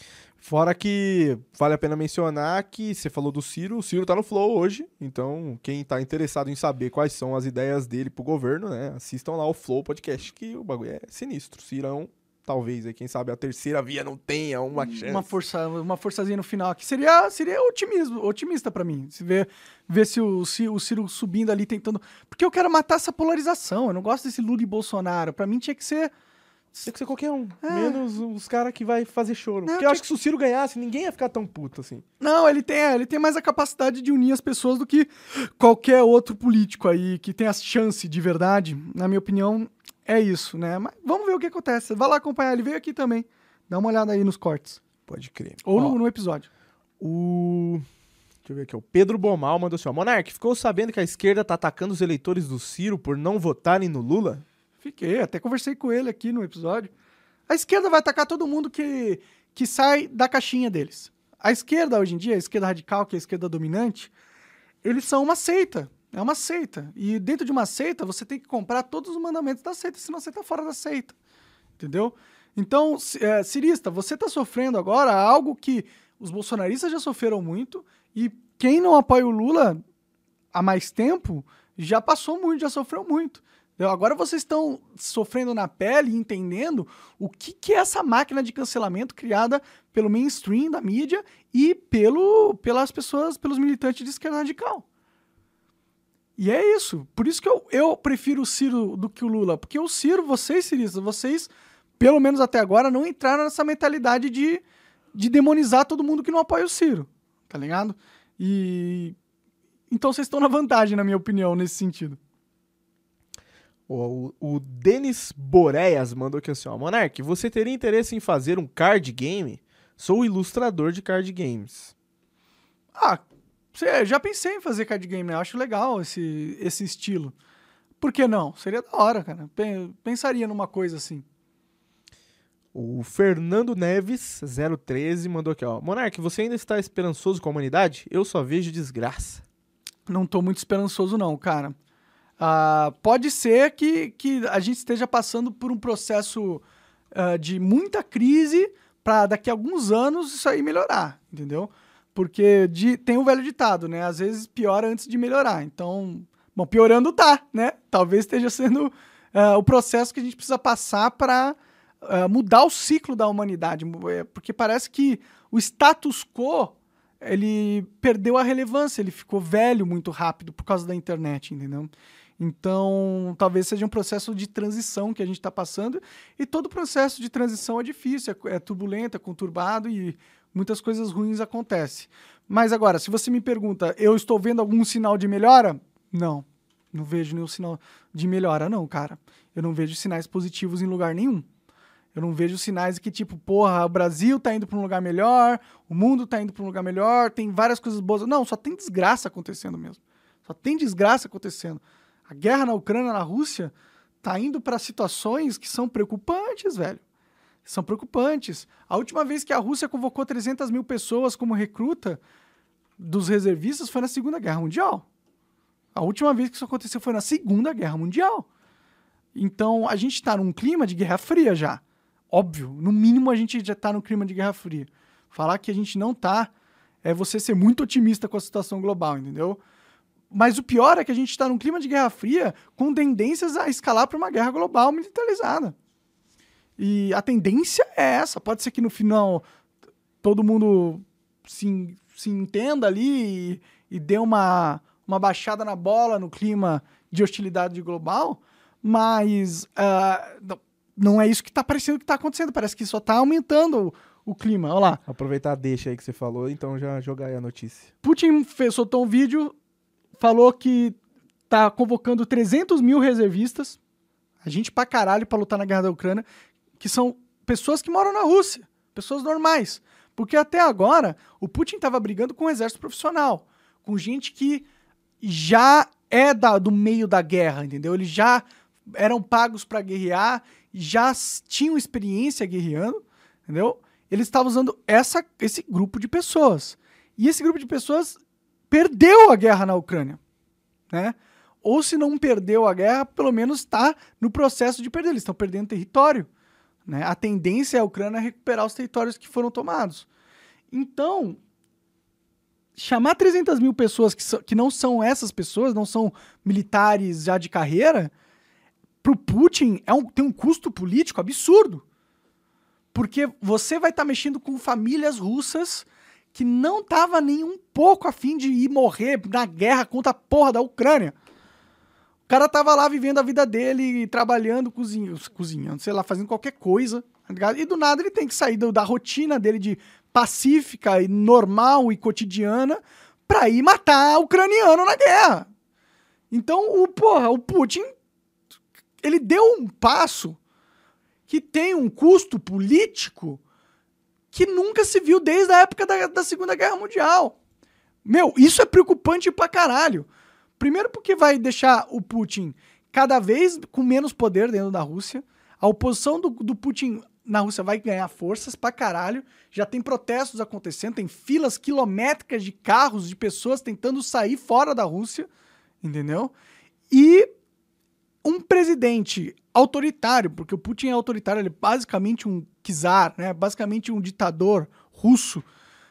Fora que vale a pena mencionar que você falou do Ciro, o Ciro tá no Flow hoje, então quem tá interessado em saber quais são as ideias dele pro governo, né, assistam lá o Flow Podcast, que o bagulho é sinistro. Cirão, talvez, aí, quem sabe a terceira via não tenha uma chance. Uma, força, uma forçazinha no final aqui. Seria, seria otimismo, otimista pra mim. Se ver, ver se o, se o Ciro subindo ali tentando... Porque eu quero matar essa polarização, eu não gosto desse Lula e Bolsonaro. Pra mim tinha que ser... Tem que ser qualquer um, É. menos os caras que vai fazer choro. Não, Porque eu tinha acho que se o Ciro ganhasse, ninguém ia ficar tão puto assim. Não, ele tem, ele tem mais a capacidade de unir as pessoas do que qualquer outro político aí que tem a chance de verdade. Na minha opinião, é isso, né? Mas vamos ver o que acontece. Vai lá acompanhar, ele veio aqui também. Dá uma olhada aí nos cortes. Pode crer. Ou Ó, no, no episódio. O... Deixa eu ver aqui, o Pedro Bomal mandou assim, ó, Monark, ficou sabendo que a esquerda tá atacando os eleitores do Ciro por não votarem no Lula? Fiquei, até conversei com ele aqui no episódio. A esquerda vai atacar todo mundo que, que sai da caixinha deles. A esquerda, hoje em dia, a esquerda radical, que é a esquerda dominante, eles são uma seita. É uma seita. E dentro de uma seita, você tem que comprar todos os mandamentos da seita, senão você tá fora da seita. Entendeu? Então, é, cirista, você tá sofrendo agora algo que os bolsonaristas já sofreram muito e quem não apoia o Lula há mais tempo já passou muito, já sofreu muito. Agora vocês estão sofrendo na pele e entendendo o que, que é essa máquina de cancelamento criada pelo mainstream da mídia e pelo, pelas pessoas, pelos militantes de esquerda radical. E é isso. Por isso que eu, eu prefiro o Ciro do que o Lula. Porque o Ciro, vocês, ciristas, vocês, pelo menos até agora, não entraram nessa mentalidade de, de demonizar todo mundo que não apoia o Ciro. Tá ligado? E... Então vocês estão na vantagem, na minha opinião, nesse sentido. O, o Denis Boreas mandou aqui assim, ó, Monark, você teria interesse em fazer um card game? Sou ilustrador de card games. Ah, cê, já pensei em fazer card game, né? Eu acho legal esse, esse estilo. Por que não? Seria da hora, cara. Pensaria numa coisa assim. O Fernando Neves, zero treze, mandou aqui, ó, Monark, você ainda está esperançoso com a humanidade? Eu só vejo desgraça. Não tô muito esperançoso não, cara. Uh, pode ser que, que a gente esteja passando por um processo uh, de muita crise para daqui a alguns anos isso aí melhorar, entendeu? Porque de, tem o velho ditado, né? Às vezes piora antes de melhorar. Então, bom, piorando tá, né? Talvez esteja sendo uh, o processo que a gente precisa passar para uh, mudar o ciclo da humanidade. Porque parece que o status quo, ele perdeu a relevância, ele ficou velho muito rápido por causa da internet, entendeu? Então, talvez seja um processo de transição que a gente está passando, e todo processo de transição é difícil, é, é turbulento, é conturbado e muitas coisas ruins acontecem. Mas agora, se você me pergunta, eu estou vendo algum sinal de melhora? Não, não vejo nenhum sinal de melhora não, cara. Eu não vejo sinais positivos em lugar nenhum. Eu não vejo sinais que tipo, porra, o Brasil tá indo para um lugar melhor, o mundo tá indo para um lugar melhor, tem várias coisas boas. Não, só tem desgraça acontecendo mesmo. Só tem desgraça acontecendo. A guerra na Ucrânia, na Rússia, tá indo para situações que são preocupantes, velho. São preocupantes. A última vez que a Rússia convocou trezentas mil pessoas como recruta dos reservistas foi na Segunda Guerra Mundial. A última vez que isso aconteceu foi na Segunda Guerra Mundial. Então, a gente tá num clima de Guerra Fria já. Óbvio, no mínimo a gente já tá no clima de Guerra Fria. Falar que a gente não tá é você ser muito otimista com a situação global, entendeu? Mas o pior é que a gente está num clima de Guerra Fria com tendências a escalar para uma guerra global militarizada. E a tendência é essa. Pode ser que no final todo mundo se, se entenda ali e, e dê uma, uma baixada na bola no clima de hostilidade global, mas uh, não é isso que está parecendo que está acontecendo. Parece que só está aumentando o, o clima. Olha lá. Aproveitar a deixa aí que você falou, então já jogar aí a notícia. Putin fez, soltou um vídeo, falou que tá convocando trezentos mil reservistas, a gente pra caralho pra lutar na guerra da Ucrânia, que são pessoas que moram na Rússia, pessoas normais. Porque até agora, o Putin tava brigando com o exército profissional, com gente que já é da, do meio da guerra, entendeu? Eles já eram pagos pra guerrear, já tinham experiência guerreando, entendeu? Eles estavam usando essa, esse grupo de pessoas. E esse grupo de pessoas perdeu a guerra na Ucrânia, né? Ou se não perdeu a guerra, pelo menos está no processo de perder. Eles estão perdendo território, né? A tendência é a Ucrânia recuperar os territórios que foram tomados. Então, chamar trezentas mil pessoas que, so, que não são essas pessoas, não são militares já de carreira, pro Putin é um, tem um custo político absurdo. Porque você vai estar tá mexendo com famílias russas que não tava nem um pouco a fim de ir morrer na guerra contra a porra da Ucrânia. O cara tava lá vivendo a vida dele, trabalhando, cozinhando, cozinhando, sei lá, fazendo qualquer coisa, tá ligado? E do nada ele tem que sair do, da rotina dele de pacífica e normal e cotidiana pra ir matar ucraniano na guerra. Então, o, porra, o Putin, ele deu um passo que tem um custo político que nunca se viu desde a época da, da Segunda Guerra Mundial. Meu, isso é preocupante pra caralho. Primeiro porque vai deixar o Putin cada vez com menos poder dentro da Rússia. A oposição do, do Putin na Rússia vai ganhar forças pra caralho. Já tem protestos acontecendo, tem filas quilométricas de carros, de pessoas tentando sair fora da Rússia, entendeu? E um presidente autoritário, porque o Putin é autoritário, ele é basicamente um czar, né? Basicamente um ditador russo,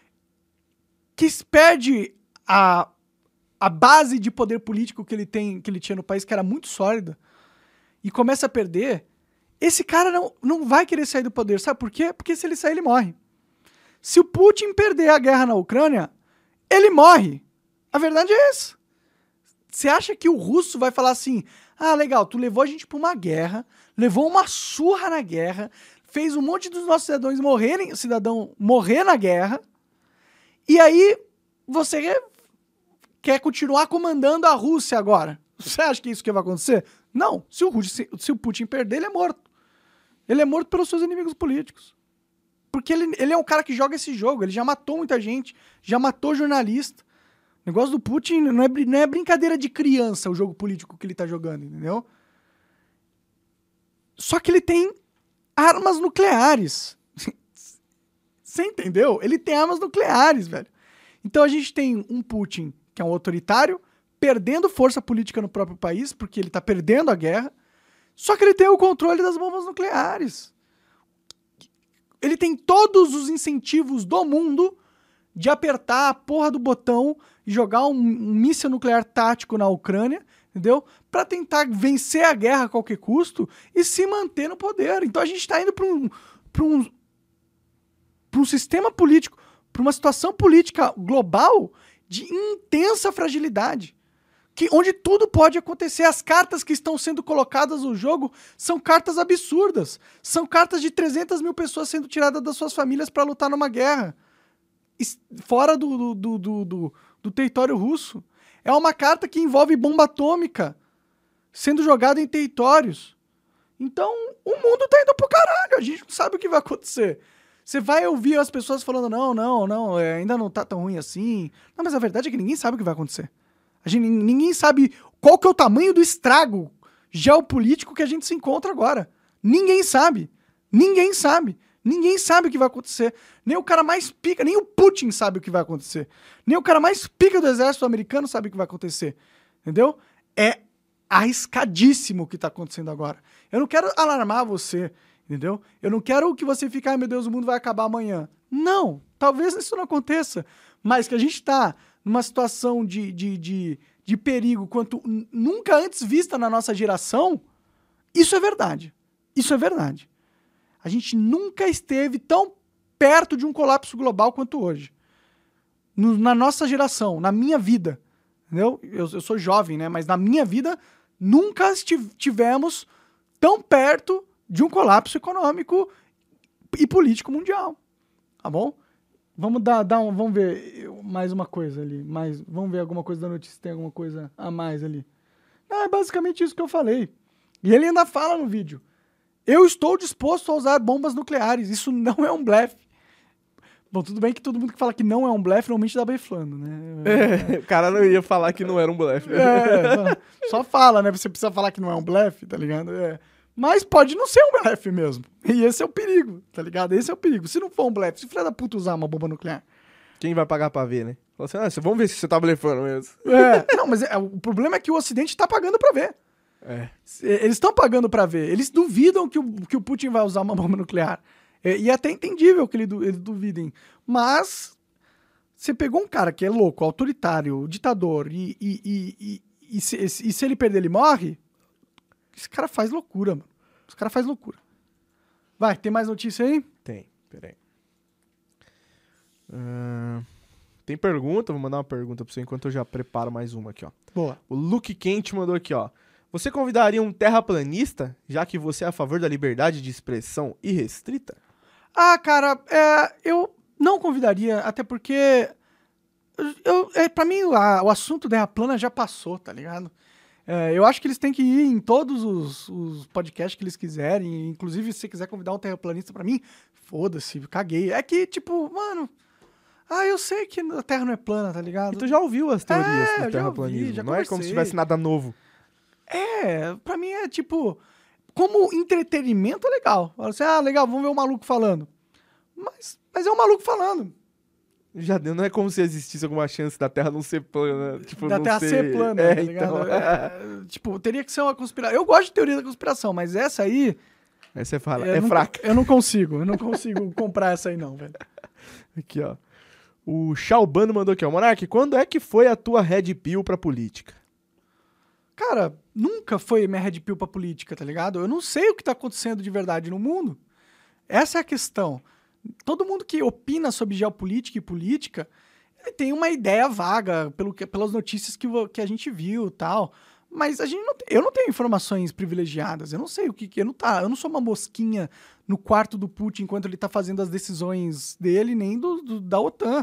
que perde a, a base de poder político que ele, tem, que ele tinha no país, que era muito sólida, e começa a perder. Esse cara não, não vai querer sair do poder. Sabe por quê? Porque se ele sair, ele morre. Se o Putin perder a guerra na Ucrânia, ele morre. A verdade é essa. Você acha que o russo vai falar assim, ah, legal, tu levou a gente pra uma guerra, levou uma surra na guerra, fez um monte dos nossos cidadãos morrerem, cidadão morrer na guerra, e aí você quer continuar comandando a Rússia agora? Você acha que isso que vai acontecer? Não. Se o, se, se o Putin perder, ele é morto. Ele é morto pelos seus inimigos políticos. Porque ele, ele é um cara que joga esse jogo, ele já matou muita gente, já matou jornalista. O negócio do Putin não é, não é brincadeira de criança, o jogo político que ele tá jogando, entendeu? Só que ele tem armas nucleares. Você entendeu? Ele tem armas nucleares, velho. Então a gente tem um Putin que é um autoritário, perdendo força política no próprio país, porque ele tá perdendo a guerra, só que ele tem o controle das bombas nucleares. Ele tem todos os incentivos do mundo de apertar a porra do botão e jogar um, um míssil nuclear tático na Ucrânia, entendeu? Pra tentar vencer a guerra a qualquer custo e se manter no poder. Então a gente tá indo pra um, pra um, pra um sistema político, pra uma situação política global de intensa fragilidade, que, onde tudo pode acontecer. As cartas que estão sendo colocadas no jogo são cartas absurdas. São cartas de trezentas mil pessoas sendo tiradas das suas famílias para lutar numa guerra fora do, do, do, do, do território russo. É uma carta que envolve bomba atômica sendo jogada em territórios. Então, o mundo tá indo pro caralho. A gente não sabe o que vai acontecer. Você vai ouvir as pessoas falando, não, não, não, é, ainda não tá tão ruim assim. Não, mas a verdade é que ninguém sabe o que vai acontecer. A gente, ninguém sabe qual que é o tamanho do estrago geopolítico que a gente se encontra agora. Ninguém sabe. Ninguém sabe. Ninguém sabe o que vai acontecer. Nem o cara mais pica, nem o Putin sabe o que vai acontecer. Nem o cara mais pica do exército americano sabe o que vai acontecer. Entendeu? É arriscadíssimo o que tá acontecendo agora. Eu não quero alarmar você, entendeu? Eu não quero que você fique, ai meu Deus, o mundo vai acabar amanhã. Não, talvez isso não aconteça. Mas que a gente tá numa situação de, de, de, de perigo quanto nunca antes vista na nossa geração, isso é verdade. Isso é verdade. A gente nunca esteve tão perto de um colapso global quanto hoje. No, na nossa geração, na minha vida. Entendeu? Eu, eu sou jovem, né? Mas na minha vida, nunca tivemos tão perto de um colapso econômico e político mundial. Tá bom? Vamos dar, dar um, vamos ver mais uma coisa ali. Mais, vamos ver alguma coisa da notícia, tem alguma coisa a mais ali. Não, é basicamente isso que eu falei. E ele ainda fala no vídeo. Eu estou disposto a usar bombas nucleares. Isso não é um blefe. Bom, tudo bem que todo mundo que fala que não é um blefe normalmente tá blefando, né? É, o cara não ia falar que não era um blefe. É, só fala, né? Você precisa falar que não é um blefe, tá ligado? É. Mas pode não ser um blefe mesmo. E esse é o perigo, tá ligado? Esse é o perigo. Se não for um blefe, se o filho da puta usar uma bomba nuclear. Quem vai pagar pra ver, né? Fala assim, ah, vamos ver se você tá blefando mesmo. É, não, mas é, o problema é que o Ocidente tá pagando pra ver. É. Eles estão pagando pra ver. Eles duvidam que o, que o Putin vai usar uma bomba nuclear. É, e é até entendível que ele, du- eles duvidem. Mas você pegou um cara que é louco, autoritário, ditador, e, e, e, e, e, se, e se ele perder, ele morre? Esse cara faz loucura, mano. Esse cara faz loucura. Vai, tem mais notícia aí? Tem, peraí. Ahn, tem pergunta, vou mandar uma pergunta pra você enquanto eu já preparo mais uma aqui, ó. Boa. O Luke Quente mandou aqui, ó. Você convidaria um terraplanista, já que você é a favor da liberdade de expressão irrestrita? Ah, cara, é, eu não convidaria, até porque eu, é, pra mim a- o assunto Terra plana já passou, tá ligado? É, eu acho que eles têm que ir em todos os, os podcasts que eles quiserem, inclusive se você quiser convidar um terraplanista pra mim, foda-se, caguei. É que, tipo, mano, ah, eu sei que a Terra não é plana, tá ligado? E tu já ouviu as teorias É, eu do já terraplanismo, ouvi, já não é como se conversei. tivesse nada novo. É, pra mim é tipo, como entretenimento é legal. Fala assim, ah, legal, vamos ver o maluco falando. Mas, mas é um maluco falando. Já deu, não é como se existisse alguma chance da Terra não ser plana, tipo, Da não Terra ser... ser plana, é, tá ligado? então. É, tipo, teria que ser uma conspiração. Eu gosto de teoria da conspiração, mas essa aí. Aí você fala, eu é não- fraca. Eu não consigo, eu não consigo comprar essa aí, não, velho. Aqui, ó. O Chalbano mandou aqui, ó. Monark, quando é que foi a tua red pill pra política? Cara, nunca foi minha red pill pra política, tá ligado? Eu não sei o que tá acontecendo de verdade no mundo. Essa é a questão. Todo mundo que opina sobre geopolítica e política, ele tem uma ideia vaga pelo que- pelas notícias que, vo- que a gente viu e tal. Mas a gente não tem- eu não tenho informações privilegiadas. Eu não sei o que, que eu não tá. Eu não sou uma mosquinha no quarto do Putin enquanto ele tá fazendo as decisões dele, nem do, do- da OTAN.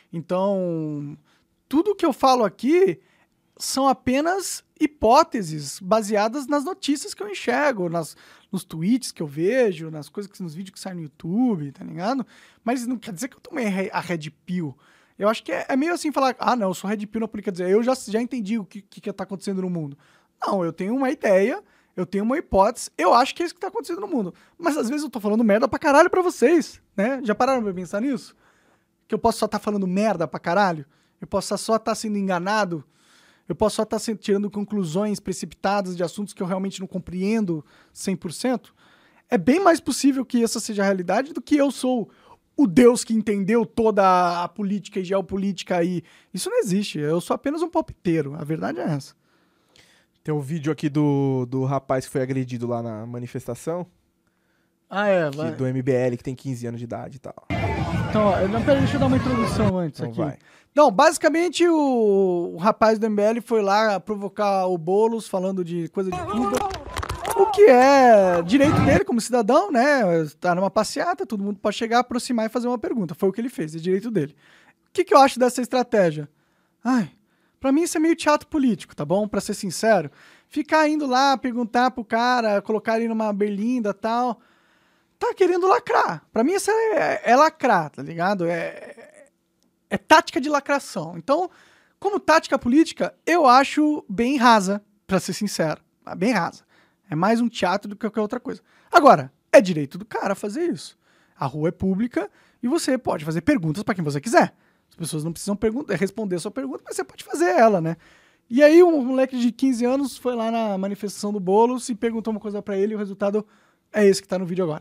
Então, tudo que eu falo aqui são apenas hipóteses baseadas nas notícias que eu enxergo, nas, nos tweets que eu vejo, nas coisas que nos vídeos que saem no YouTube, tá ligado? Mas não quer dizer que eu tomei re- a Red Pill. Eu acho que é, é meio assim falar, ah, não, eu sou Red Pill na política, quer dizer, eu já, já entendi o que, que, que tá acontecendo no mundo. Não, eu tenho uma ideia, eu tenho uma hipótese, eu acho que é isso que tá acontecendo no mundo. Mas às vezes eu tô falando merda pra caralho pra vocês, né? Já pararam pra pensar nisso? Que eu posso só estar falando merda pra caralho? Eu posso só estar sendo enganado? Eu posso só estar tirando conclusões precipitadas de assuntos que eu realmente não compreendo cem por cento? É bem mais possível que essa seja a realidade do que eu sou o Deus que entendeu toda a política e geopolítica aí. Isso não existe. Eu sou apenas um palpiteiro. A verdade é essa. Tem um vídeo aqui do, do rapaz que foi agredido lá na manifestação, Ah, é. que- do M B L, que tem quinze anos de idade e tal. Então, ó, não, peraí, deixa eu dar uma introdução antes Então aqui. vai. Não, basicamente o, o rapaz do M B L foi lá provocar o Boulos falando de coisa de Cuba. O que é direito dele como cidadão, né? Tá numa passeata, todo mundo pode chegar, aproximar e fazer uma pergunta. Foi o que ele fez, é direito dele. O que, que eu acho dessa estratégia? Ai, pra mim isso é meio teatro político, tá bom? Pra ser sincero. Ficar indo lá, perguntar pro cara, colocar ele numa berlinda e tal. Tá querendo lacrar. Pra mim isso é, é lacrar, tá ligado? É, é tática de lacração. Então, como tática política, eu acho bem rasa, pra ser sincero. Bem rasa. É mais um teatro do que qualquer outra coisa. Agora, é direito do cara fazer isso. A rua é pública e você pode fazer perguntas pra quem você quiser. As pessoas não precisam perguntar, responder a sua pergunta, mas você pode fazer ela, né? E aí um moleque de quinze anos foi lá na manifestação do Boulos e perguntou uma coisa pra ele e o resultado é esse que tá no vídeo agora.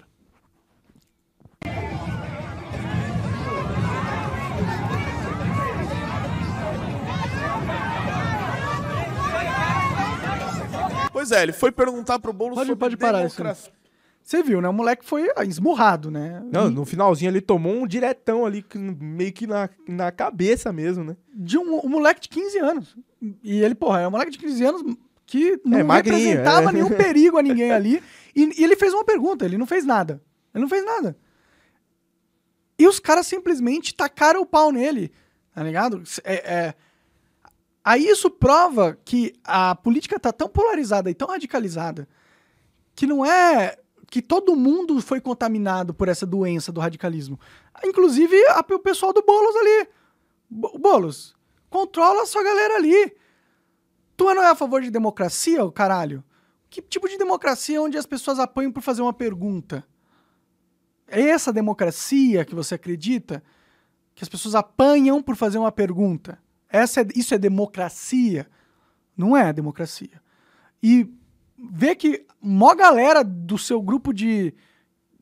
Pois é, ele foi perguntar pro Boulos Pode- sobre pode parar isso, democracia. Você viu, né? O moleque foi ah, esmurrado, né? Não, no finalzinho ele tomou um diretão ali, que- meio que na, na cabeça mesmo, né? De um, um moleque de quinze anos. E ele, porra, é um moleque de quinze anos que não É, magrinho, representava é. nenhum perigo a ninguém ali. E, e ele fez uma pergunta, ele não fez nada. Ele não fez nada. E os caras simplesmente tacaram o pau nele, tá ligado? É, é... Aí isso prova que a política tá tão polarizada e tão radicalizada que não é que todo mundo foi contaminado por essa doença do radicalismo. Inclusive a- o pessoal do Boulos ali. Bo- Boulos, controla a sua galera ali. Tu não é a favor de democracia, ô caralho? Que tipo de democracia onde as pessoas apanham por fazer uma pergunta? É essa democracia que você acredita? Que as pessoas apanham por fazer uma pergunta? Essa é, isso é democracia? Não é democracia. E ver que mó galera do seu grupo de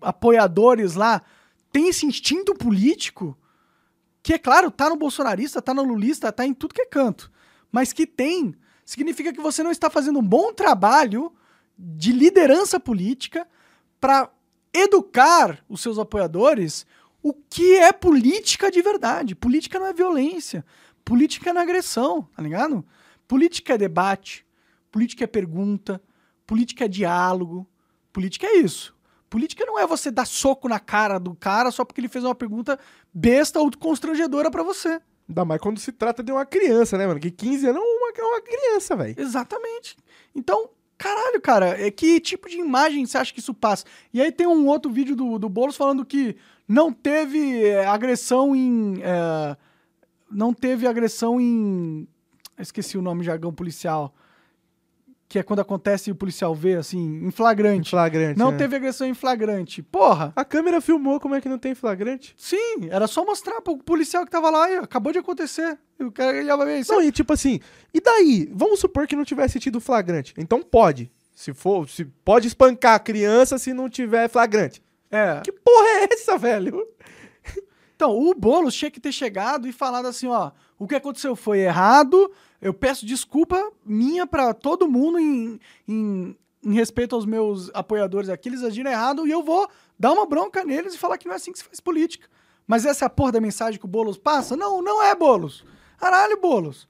apoiadores lá têm esse instinto político, que é claro, tá no bolsonarista, tá no lulista, tá em tudo que é canto, mas que tem, significa que você não está fazendo um bom trabalho de liderança política para educar os seus apoiadores o que é política de verdade. Política não é violência, política não é agressão, tá ligado? Política é debate, política é pergunta, política é diálogo, política é isso. Política não é você dar soco na cara do cara só porque ele fez uma pergunta besta ou constrangedora pra você. Ainda mais quando se trata de uma criança, né, mano? Que quinze anos é uma, é uma criança, velho. Exatamente. Então, caralho, cara, é que tipo de imagem você acha que isso passa? E aí tem um outro vídeo do, do Boulos falando que não teve é, agressão em... É, não teve agressão em... Esqueci o nome, jargão policial. Que é quando acontece e o policial vê, assim, em flagrante. Em flagrante, Não né? teve agressão em flagrante. Porra! A câmera filmou, como é que não tem flagrante? Sim, era só mostrar pro policial que tava lá e acabou de acontecer. E o cara ia ver isso. Não, e tipo assim, e daí? Vamos supor que não tivesse tido flagrante. Então pode. Se for, se pode espancar a criança se não tiver flagrante. É. Que porra é essa, velho? Então, o Boulos tinha que ter chegado e falado assim, ó, o que aconteceu foi errado, eu peço desculpa minha pra todo mundo em, em, em respeito aos meus apoiadores aqui, eles agiram errado e eu vou dar uma bronca neles e falar que não é assim que se faz política. Mas essa é a porra da mensagem que o Boulos passa? Não, não é, Boulos. Caralho, Boulos.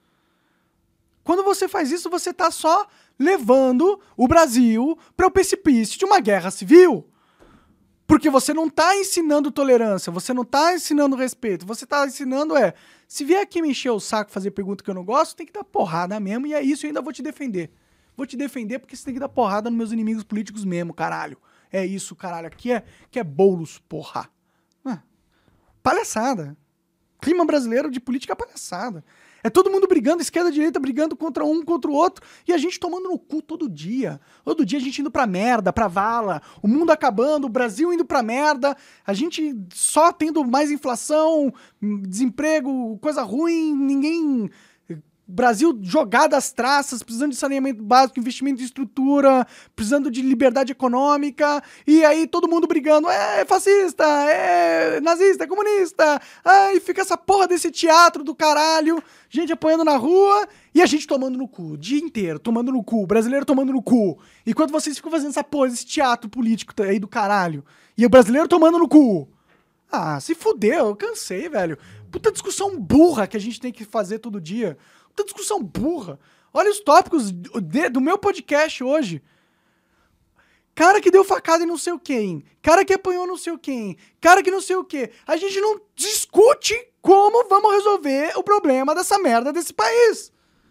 Quando você faz isso, você tá só levando o Brasil para o precipício de uma guerra civil. Porque você não tá ensinando tolerância, você não tá ensinando respeito, você tá ensinando é, se vier aqui me encher o saco, fazer pergunta que eu não gosto, tem que dar porrada mesmo, e é isso, eu ainda vou te defender. Vou te defender porque você tem que dar porrada nos meus inimigos políticos mesmo, caralho. É isso, caralho, aqui é, que é Boulos, porra. Ah, palhaçada. Clima brasileiro de política é palhaçada. É todo mundo brigando, esquerda e direita brigando contra um, contra o outro, e a gente tomando no cu todo dia. Todo dia a gente indo pra merda, pra vala, o mundo acabando, o Brasil indo pra merda, a gente só tendo mais inflação, desemprego, coisa ruim, ninguém... Brasil jogado às traças, precisando de saneamento básico, investimento em estrutura, precisando de liberdade econômica, e aí todo mundo brigando, é fascista, é nazista, é comunista, aí fica essa porra desse teatro do caralho, gente apanhando na rua, e a gente tomando no cu, o dia inteiro, tomando no cu, brasileiro tomando no cu, enquanto vocês ficam fazendo essa porra, esse teatro político aí do caralho, e o brasileiro tomando no cu. Ah, se fudeu, eu cansei, velho. Puta discussão burra que a gente tem que fazer todo dia. Puta discussão burra. Olha os tópicos de, do meu podcast hoje. Cara que deu facada em não sei o quem. Cara que apanhou não sei o quem. Cara que não sei o quê. A gente não discute como vamos resolver o problema dessa merda desse país.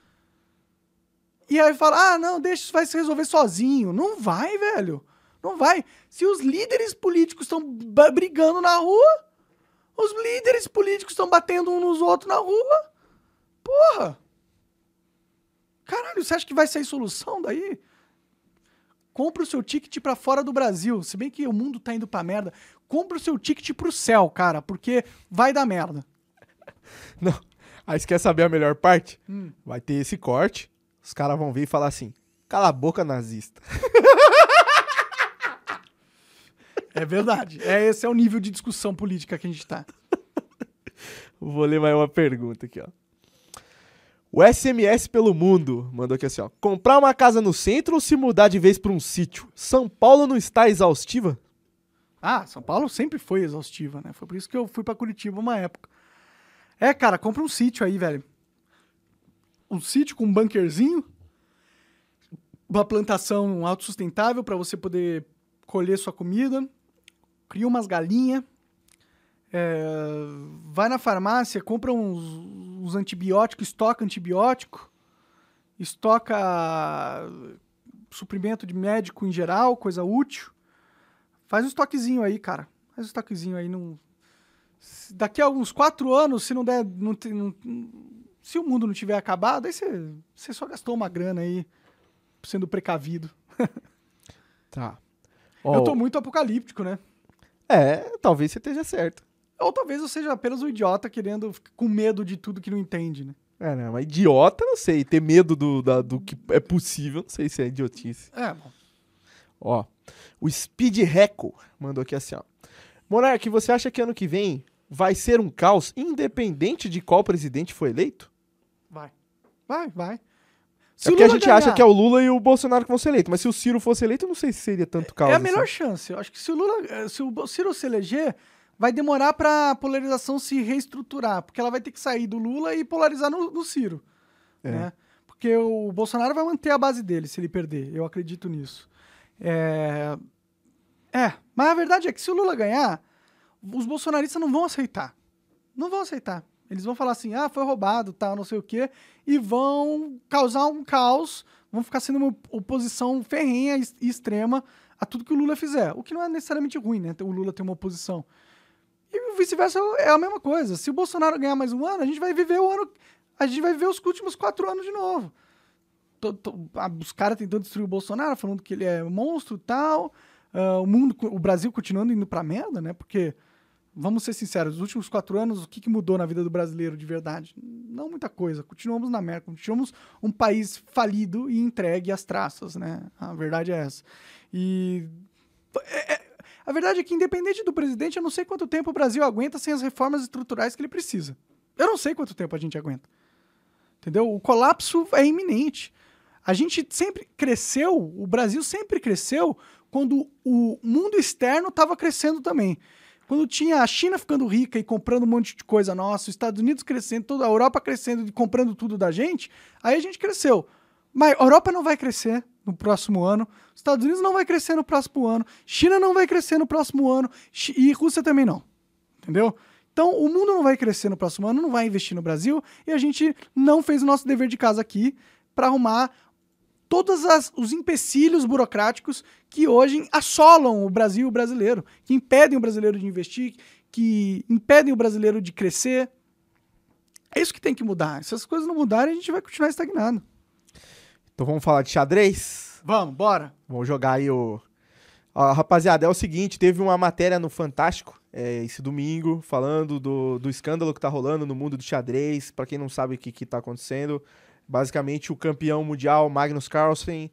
E aí fala, ah, não, deixa, isso vai se resolver sozinho. Não vai, velho. Não vai. Se os líderes políticos estão brigando na rua, os líderes políticos estão batendo uns nos outros na rua, porra. Caralho, você acha que vai sair solução daí? Compre o seu ticket pra fora do Brasil. Se bem que o mundo tá indo pra merda, compre o seu ticket pro céu, cara, porque vai dar merda. Não. Aí você quer saber a melhor parte? Hum. Vai ter esse corte, os caras vão vir e falar assim, cala a boca, nazista. É verdade. É, esse é o nível de discussão política que a gente tá. Vou ler mais uma pergunta aqui, ó. O S M S pelo mundo mandou aqui assim, ó. Comprar uma casa no centro ou se mudar de vez pra um sítio? São Paulo não está exaustiva? Ah, São Paulo sempre foi exaustiva, né? Foi por isso que eu fui pra Curitiba uma época. É, cara, compra um sítio aí, velho. Um sítio com um bunkerzinho, uma plantação autossustentável pra você poder colher sua comida, cria umas galinhas, é, vai na farmácia, compra uns, uns antibióticos, estoca antibiótico, estoca suprimento de médico em geral, coisa útil. Faz um estoquezinho aí, cara. Faz um estoquezinho aí. Não... Daqui a uns quatro anos, se não der... Não, não, se o mundo não tiver acabado, aí você, você só gastou uma grana aí, sendo precavido. Tá. Oh. Eu tô muito apocalíptico, né? É, talvez você esteja certo. Ou talvez eu seja apenas um idiota querendo, com medo de tudo que não entende, né? É, não, mas idiota, não sei. Ter medo do, da, do que é possível, não sei se é idiotice. É, bom. Ó, o Speed Reco mandou aqui assim, ó. Monark, você acha que ano que vem vai ser um caos, independente de qual presidente foi eleito? Vai. Vai, vai. É porque a gente ganhar, acha que é o Lula e o Bolsonaro que vão ser eleitos, mas se o Ciro fosse eleito, eu não sei se seria tanto caos. É a melhor assim. chance. Eu acho que se o Lula, se o Ciro se eleger, vai demorar pra a polarização se reestruturar, porque ela vai ter que sair do Lula e polarizar no, no Ciro. É. Né? Porque o Bolsonaro vai manter a base dele se ele perder. Eu acredito nisso. É... é, mas a verdade é que se o Lula ganhar, os bolsonaristas não vão aceitar. Não vão aceitar. Eles vão falar assim, ah, foi roubado, tal, não sei o quê, e vão causar um caos, vão ficar sendo uma oposição ferrenha e extrema a tudo que o Lula fizer. O que não é necessariamente ruim, né? O Lula ter uma oposição. E vice-versa é a mesma coisa. Se o Bolsonaro ganhar mais um ano, a gente vai viver o ano... A gente vai viver os últimos quatro anos de novo. Tô, tô, os caras tentando destruir o Bolsonaro, falando que ele é um monstro e tal. Uh, o mundo, o Brasil continuando indo pra merda, né? Porque... Vamos ser sinceros, nos últimos quatro anos, o que, que mudou na vida do brasileiro de verdade? Não muita coisa. Continuamos na merda. Continuamos um país falido e entregue às traças, né? A verdade é essa. E... É, é, a verdade é que, independente do presidente, eu não sei quanto tempo o Brasil aguenta sem as reformas estruturais que ele precisa. Eu não sei quanto tempo a gente aguenta. Entendeu? O colapso é iminente. A gente sempre cresceu, o Brasil sempre cresceu quando o mundo externo estava crescendo também. Quando tinha a China ficando rica e comprando um monte de coisa nossa, os Estados Unidos crescendo, toda a Europa crescendo e comprando tudo da gente, aí a gente cresceu. Mas a Europa não vai crescer no próximo ano, os Estados Unidos não vai crescer no próximo ano, China não vai crescer no próximo ano e Rússia também não. Entendeu? Então o mundo não vai crescer no próximo ano, não vai investir no Brasil e a gente não fez o nosso dever de casa aqui para arrumar todos as, os empecilhos burocráticos que hoje assolam o Brasil e o brasileiro, que impedem o brasileiro de investir, que impedem o brasileiro de crescer. É isso que tem que mudar. Se essas coisas não mudarem, a gente vai continuar estagnado. Então vamos falar de xadrez? Vamos, bora. Vamos jogar aí o... Ó, rapaziada, é o seguinte, teve uma matéria no Fantástico, é, esse domingo, falando do, do escândalo que tá rolando no mundo do xadrez. Pra quem não sabe o que, que tá acontecendo... Basicamente, o campeão mundial, Magnus Carlsen,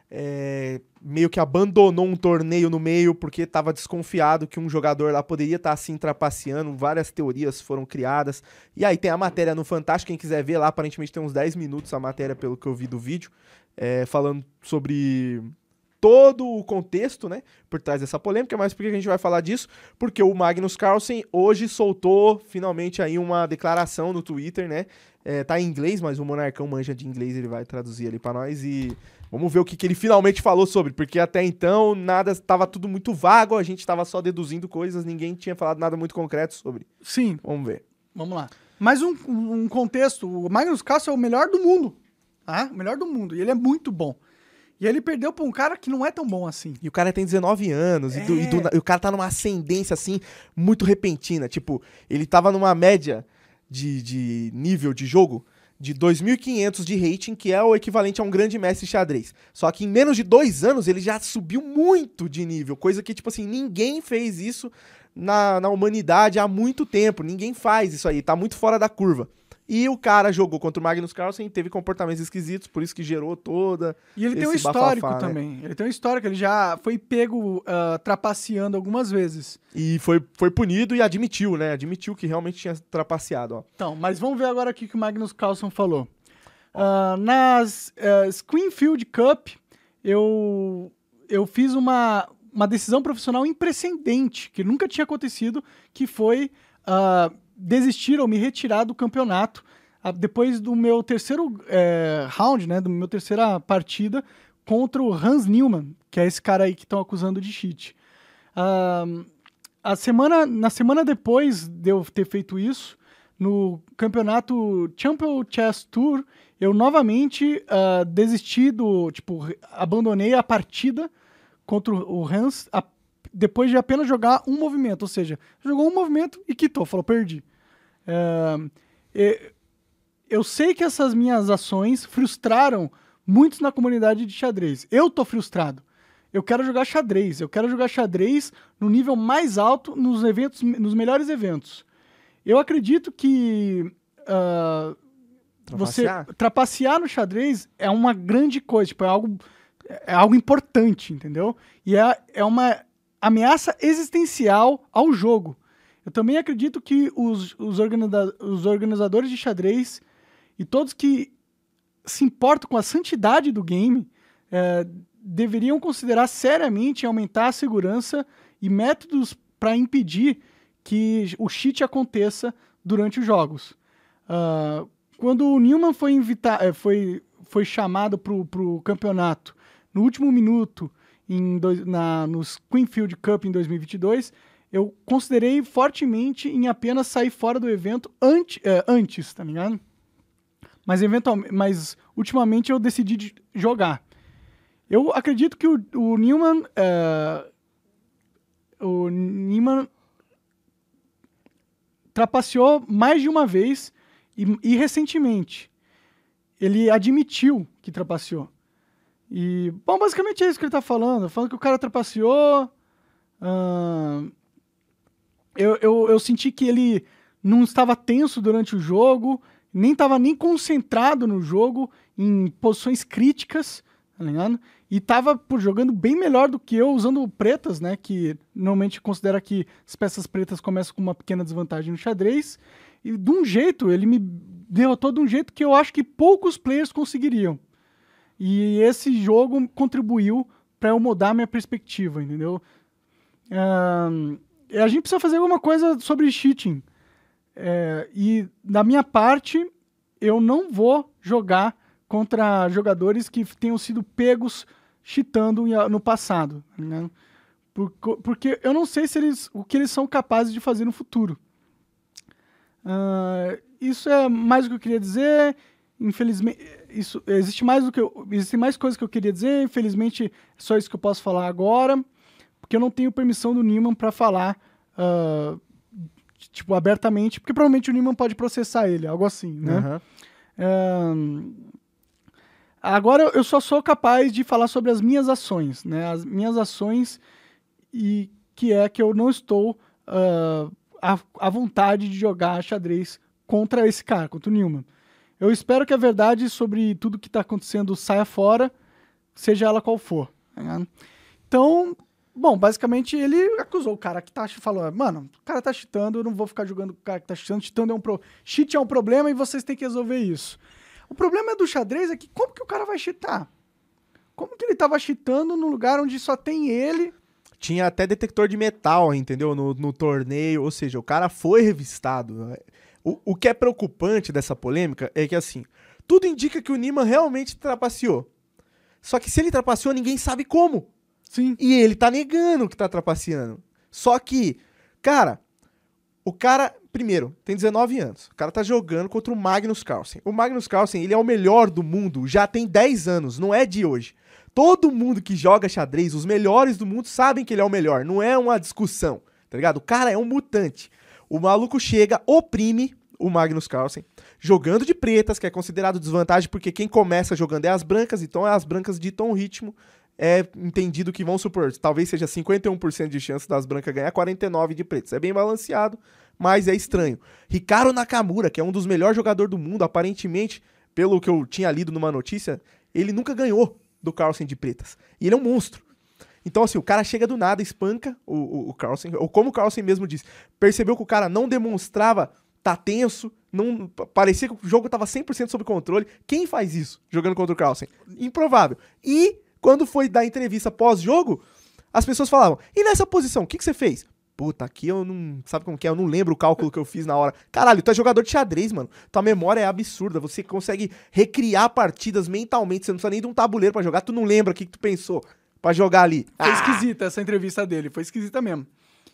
é, meio que abandonou um torneio no meio porque estava desconfiado que um jogador lá poderia estar tá, assim trapaceando. Várias teorias foram criadas. E aí tem a matéria no Fantástico, quem quiser ver lá, aparentemente tem uns dez minutos a matéria, pelo que eu vi do vídeo, é, falando sobre todo o contexto, né, por trás dessa polêmica. Mas por que a gente vai falar disso? Porque o Magnus Carlsen hoje soltou finalmente aí uma declaração no Twitter, né? É, tá em inglês, mas o Monarcão manja de inglês, ele vai traduzir ali pra nós e vamos ver o que, que ele finalmente falou sobre, porque até então nada, tava tudo muito vago, a gente tava só deduzindo coisas, ninguém tinha falado nada muito concreto sobre. Sim. Vamos ver. Vamos lá. Mais um, um contexto, o Magnus Carlsen é o melhor do mundo, tá? O melhor do mundo, e ele é muito bom. E ele perdeu pra um cara que não é tão bom assim. E o cara tem dezenove anos, é. e, do, e, do, e o cara tá numa ascendência assim, muito repentina, tipo, ele tava numa média... De, de nível de jogo de dois mil e quinhentos de rating, que é o equivalente a um grande mestre xadrez. Só que em menos de dois anos ele já subiu muito de nível, coisa que, tipo assim, ninguém fez isso na, na humanidade há muito tempo. Ninguém faz isso aí, tá muito fora da curva. E o cara jogou contra o Magnus Carlsen, teve comportamentos esquisitos, por isso que gerou toda E ele tem um esse histórico bafafá, também. né? Ele tem um histórico, ele já foi pego uh, trapaceando algumas vezes. E foi, foi punido e admitiu, né? Admitiu que realmente tinha trapaceado, ó. Então, mas vamos ver agora o que o Magnus Carlsen falou. Uh, nas uh, Springfield Cup, eu, eu fiz uma, uma decisão profissional imprecedente, que nunca tinha acontecido, que foi... Uh, desistir ou me retirar do campeonato uh, depois do meu terceiro uh, round, né, do meu terceira partida contra o Hans Neumann, que é esse cara aí que estão acusando de cheat. Uh, a semana, na semana depois de eu ter feito isso, no campeonato Champion Chess Tour, eu novamente uh, desisti do, tipo, abandonei a partida contra o Hans, a depois de apenas jogar um movimento, ou seja, jogou um movimento e quitou, falou, perdi. É, eu sei que essas minhas ações frustraram muitos na comunidade de xadrez. Eu tô frustrado. Eu quero jogar xadrez, eu quero jogar xadrez no nível mais alto, nos eventos, nos melhores eventos. Eu acredito que uh, você trapacear no xadrez é uma grande coisa, tipo, é algo é algo importante, entendeu? E é, é uma ameaça existencial ao jogo. Eu também acredito que os, os, organiza- os organizadores de xadrez e todos que se importam com a santidade do game é, deveriam considerar seriamente aumentar a segurança e métodos para impedir que o cheat aconteça durante os jogos. Uh, quando o Newman foi, invita- foi, foi chamado para o campeonato no último minuto em dois, na, nos Queenfield Cup em dois mil e vinte e dois, eu considerei fortemente em apenas sair fora do evento antes, é, antes, tá ligado? Mas, eventualmente, mas ultimamente eu decidi de jogar. Eu acredito que o, o Newman... É, o Newman trapaceou mais de uma vez e, e recentemente. Ele admitiu que trapaceou. E, bom, basicamente é isso que ele tá falando. Falando que o cara trapaceou... Uh, eu, eu, eu senti que ele não estava tenso durante o jogo, nem estava nem concentrado no jogo, em posições críticas, tá ligado? E estava jogando bem melhor do que eu, usando pretas, né? Que normalmente considera que as peças pretas começam com uma pequena desvantagem no xadrez. E de um jeito, ele me derrotou de um jeito que eu acho que poucos players conseguiriam. E esse jogo contribuiu para eu mudar minha perspectiva, entendeu? Uh, a gente precisa fazer alguma coisa sobre cheating. É, e da minha parte, eu não vou jogar contra jogadores que tenham sido pegos cheatando no passado, né? Por, porque eu não sei se eles, o que eles são capazes de fazer no futuro. Uh, isso é mais do que eu queria dizer. Infelizmente, isso, existe mais do que eu, existem mais coisas que eu queria dizer. Infelizmente, é só isso que eu posso falar agora, porque eu não tenho permissão do Newman para falar uh, tipo, abertamente, porque provavelmente o Newman pode processar ele, algo assim, né? Uhum. Uh, agora eu só sou capaz de falar sobre as minhas ações, né? As minhas ações, e que é que eu não estou uh, à, à vontade de jogar xadrez contra esse cara, contra o Newman. Eu espero que a verdade sobre tudo que está acontecendo saia fora, seja ela qual for. Né? Então, bom, basicamente ele acusou o cara que tá falou, mano, o cara tá cheatando, eu não vou ficar jogando com o cara que tá cheatando, cheatando é um pro... cheat é um problema e vocês têm que resolver isso. O problema do xadrez é que como que o cara vai cheatar? Como que ele tava cheatando num lugar onde só tem ele? Tinha até detector de metal, entendeu? No, no torneio, ou seja, o cara foi revistado. O, o que é preocupante dessa polêmica é que, assim, tudo indica que o Newman realmente trapaceou. Só que se ele trapaceou, ninguém sabe como. Sim. E ele tá negando que tá trapaceando. Só que, cara, o cara, primeiro, tem dezenove anos. O cara tá jogando contra o Magnus Carlsen. O Magnus Carlsen, ele é o melhor do mundo, já tem dez anos, não é de hoje. Todo mundo que joga xadrez, os melhores do mundo, sabem que ele é o melhor. Não é uma discussão, tá ligado? O cara é um mutante. O maluco chega, oprime o Magnus Carlsen, jogando de pretas, que é considerado desvantagem, porque quem começa jogando é as brancas, então é as brancas ditam o ritmo. É entendido que, vamos supor, talvez seja cinquenta e um por cento de chance das brancas ganhar, quarenta e nove por cento de pretas. É bem balanceado, mas é estranho. Hikaru Nakamura, que é um dos melhores jogadores do mundo, aparentemente, pelo que eu tinha lido numa notícia, ele nunca ganhou do Carlsen de pretas. E ele é um monstro. Então, assim, o cara chega do nada, espanca o, o, o Carlsen, ou como o Carlsen mesmo disse, percebeu que o cara não demonstrava tá tenso, não, parecia que o jogo tava cem por cento sob controle. Quem faz isso jogando contra o Carlsen? Improvável. E quando foi dar entrevista pós-jogo, as pessoas falavam, e nessa posição, o que, que você fez? Puta, aqui eu não... Sabe como que é? Eu não lembro o cálculo que eu fiz na hora. Caralho, tu é jogador de xadrez, mano. Tua memória é absurda. Você consegue recriar partidas mentalmente. Você não precisa nem de um tabuleiro pra jogar. Tu não lembra o que, que tu pensou pra jogar ali. Foi ah. esquisita essa entrevista dele. Foi esquisita mesmo.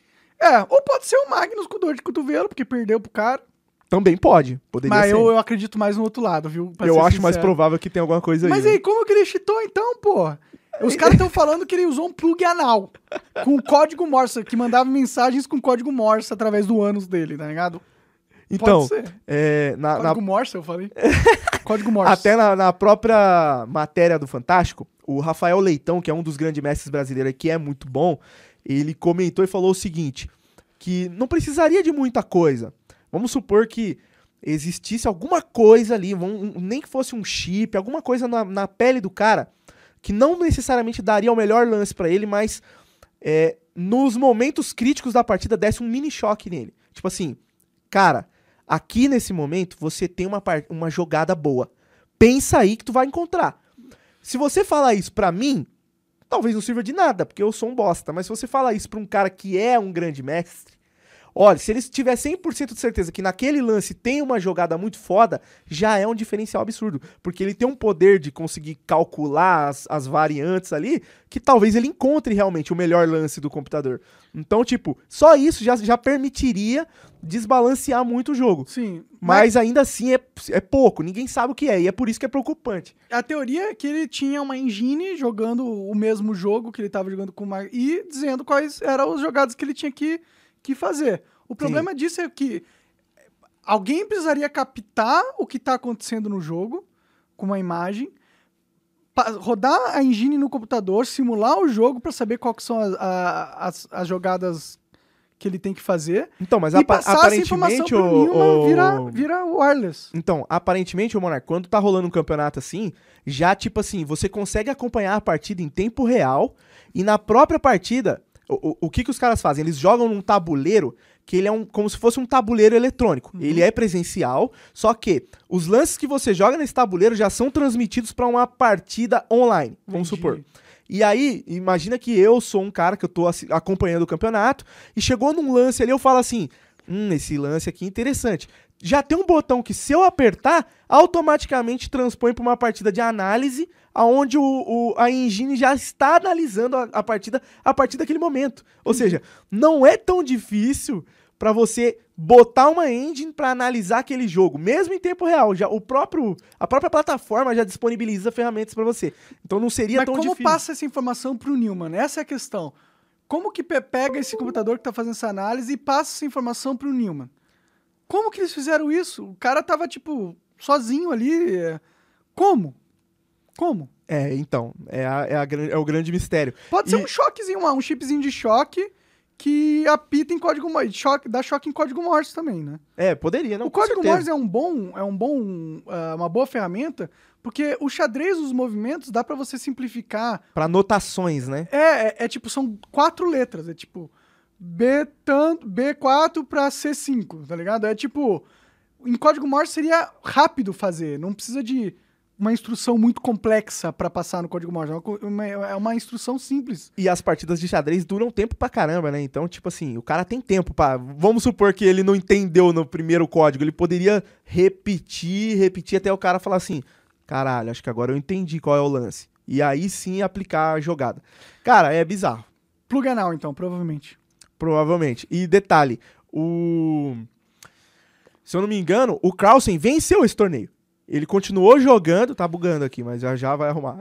É, ou pode ser o Magnus com dor de cotovelo, porque perdeu pro cara. Também pode. Poderia Mas ser. eu, eu acredito mais no outro lado, viu? Pra eu ser acho sincero. mais provável que tenha alguma coisa aí. Mas aí, como que ele cheatou então, pô? Os caras estão falando que ele usou um plug anal com código Morse, que mandava mensagens com código Morse através do ânus dele, tá ligado? Então, Pode ser. é, na, Código na... Morse, eu falei. Código Morse. Até na, na própria matéria do Fantástico, o Rafael Leitão, que é um dos grandes mestres brasileiros, que é muito bom, ele comentou e falou o seguinte, que não precisaria de muita coisa. Vamos supor que existisse alguma coisa ali, um, nem que fosse um chip, alguma coisa na, na pele do cara, que não necessariamente daria o melhor lance pra ele, mas é, nos momentos críticos da partida desse um mini choque nele. Tipo assim, cara, aqui nesse momento você tem uma, part... uma jogada boa. Pensa aí que tu vai encontrar. Se você falar isso pra mim, talvez não sirva de nada, porque eu sou um bosta. Mas se você falar isso pra um cara que é um grande mestre, olha, se ele tiver cem por cento de certeza que naquele lance tem uma jogada muito foda, já é um diferencial absurdo. Porque ele tem um poder de conseguir calcular as, as variantes ali, que talvez ele encontre realmente o melhor lance do computador. Então, tipo, só isso já, já permitiria desbalancear muito o jogo. Sim. Mas, mas ainda assim é, é pouco, ninguém sabe o que é, e é por isso que é preocupante. A teoria é que ele tinha uma engine jogando o mesmo jogo que ele estava jogando com o Mar... e dizendo quais eram as jogadas que ele tinha que, que fazer. O problema Sim. disso é que alguém precisaria captar o que está acontecendo no jogo com uma imagem, rodar a engine no computador, simular o jogo para saber quais são as, as, as jogadas que ele tem que fazer. Então, mas e apa passar aparentemente essa informação o, pro Newman o... vira, vira wireless. Então, aparentemente, o Monark, quando tá rolando um campeonato assim, já tipo assim, você consegue acompanhar a partida em tempo real e na própria partida, o, o, o que que os caras fazem? Eles jogam num tabuleiro que ele é um, como se fosse um tabuleiro eletrônico. Uhum. Ele é presencial, só que os lances que você joga nesse tabuleiro já são transmitidos para uma partida online, vamos Entendi. supor. E aí, imagina que eu sou um cara que eu tô acompanhando o campeonato e chegou num lance ali, eu falo assim, hum, esse lance aqui é interessante. Já tem um botão que se eu apertar, automaticamente transpõe para uma partida de análise, onde o, o, a engine já está analisando a, a partida a partir daquele momento. Ou seja, não é tão difícil para você botar uma engine para analisar aquele jogo, mesmo em tempo real. Já o próprio, a própria plataforma já disponibiliza ferramentas para você. Então não seria Mas tão como difícil. Como passa essa informação pro Newman? Essa é a questão. Como que pega esse computador que tá fazendo essa análise e passa essa informação pro Newman? Como que eles fizeram isso? O cara tava, tipo, sozinho ali. Como? Como? É, então, é, a, é, a, é o grande mistério. Pode e... ser um choquezinho, um chipzinho de choque que apita em código Morse, choque, dá choque em código Morse também, né? É, poderia, não, O código Morse é um bom, é um bom, uh, uma boa ferramenta, porque o xadrez dos movimentos dá pra você simplificar. Pra anotações, né? É, é, é tipo, são quatro letras, é tipo B tanto, B quatro pra C cinco, tá ligado? É tipo, em código Morse seria rápido fazer, não precisa de uma instrução muito complexa pra passar no código Morse, é uma, é uma instrução simples. E as partidas de xadrez duram tempo pra caramba, né? Então, tipo assim, o cara tem tempo pra... Vamos supor que ele não entendeu no primeiro código, ele poderia repetir, repetir até o cara falar assim, caralho, acho que agora eu entendi qual é o lance. E aí sim aplicar a jogada. Cara, é bizarro. Plug and now, então, provavelmente. Provavelmente. E detalhe, o... Se eu não me engano, o Krausen venceu esse torneio. Ele continuou jogando, tá bugando aqui, mas já já vai arrumar.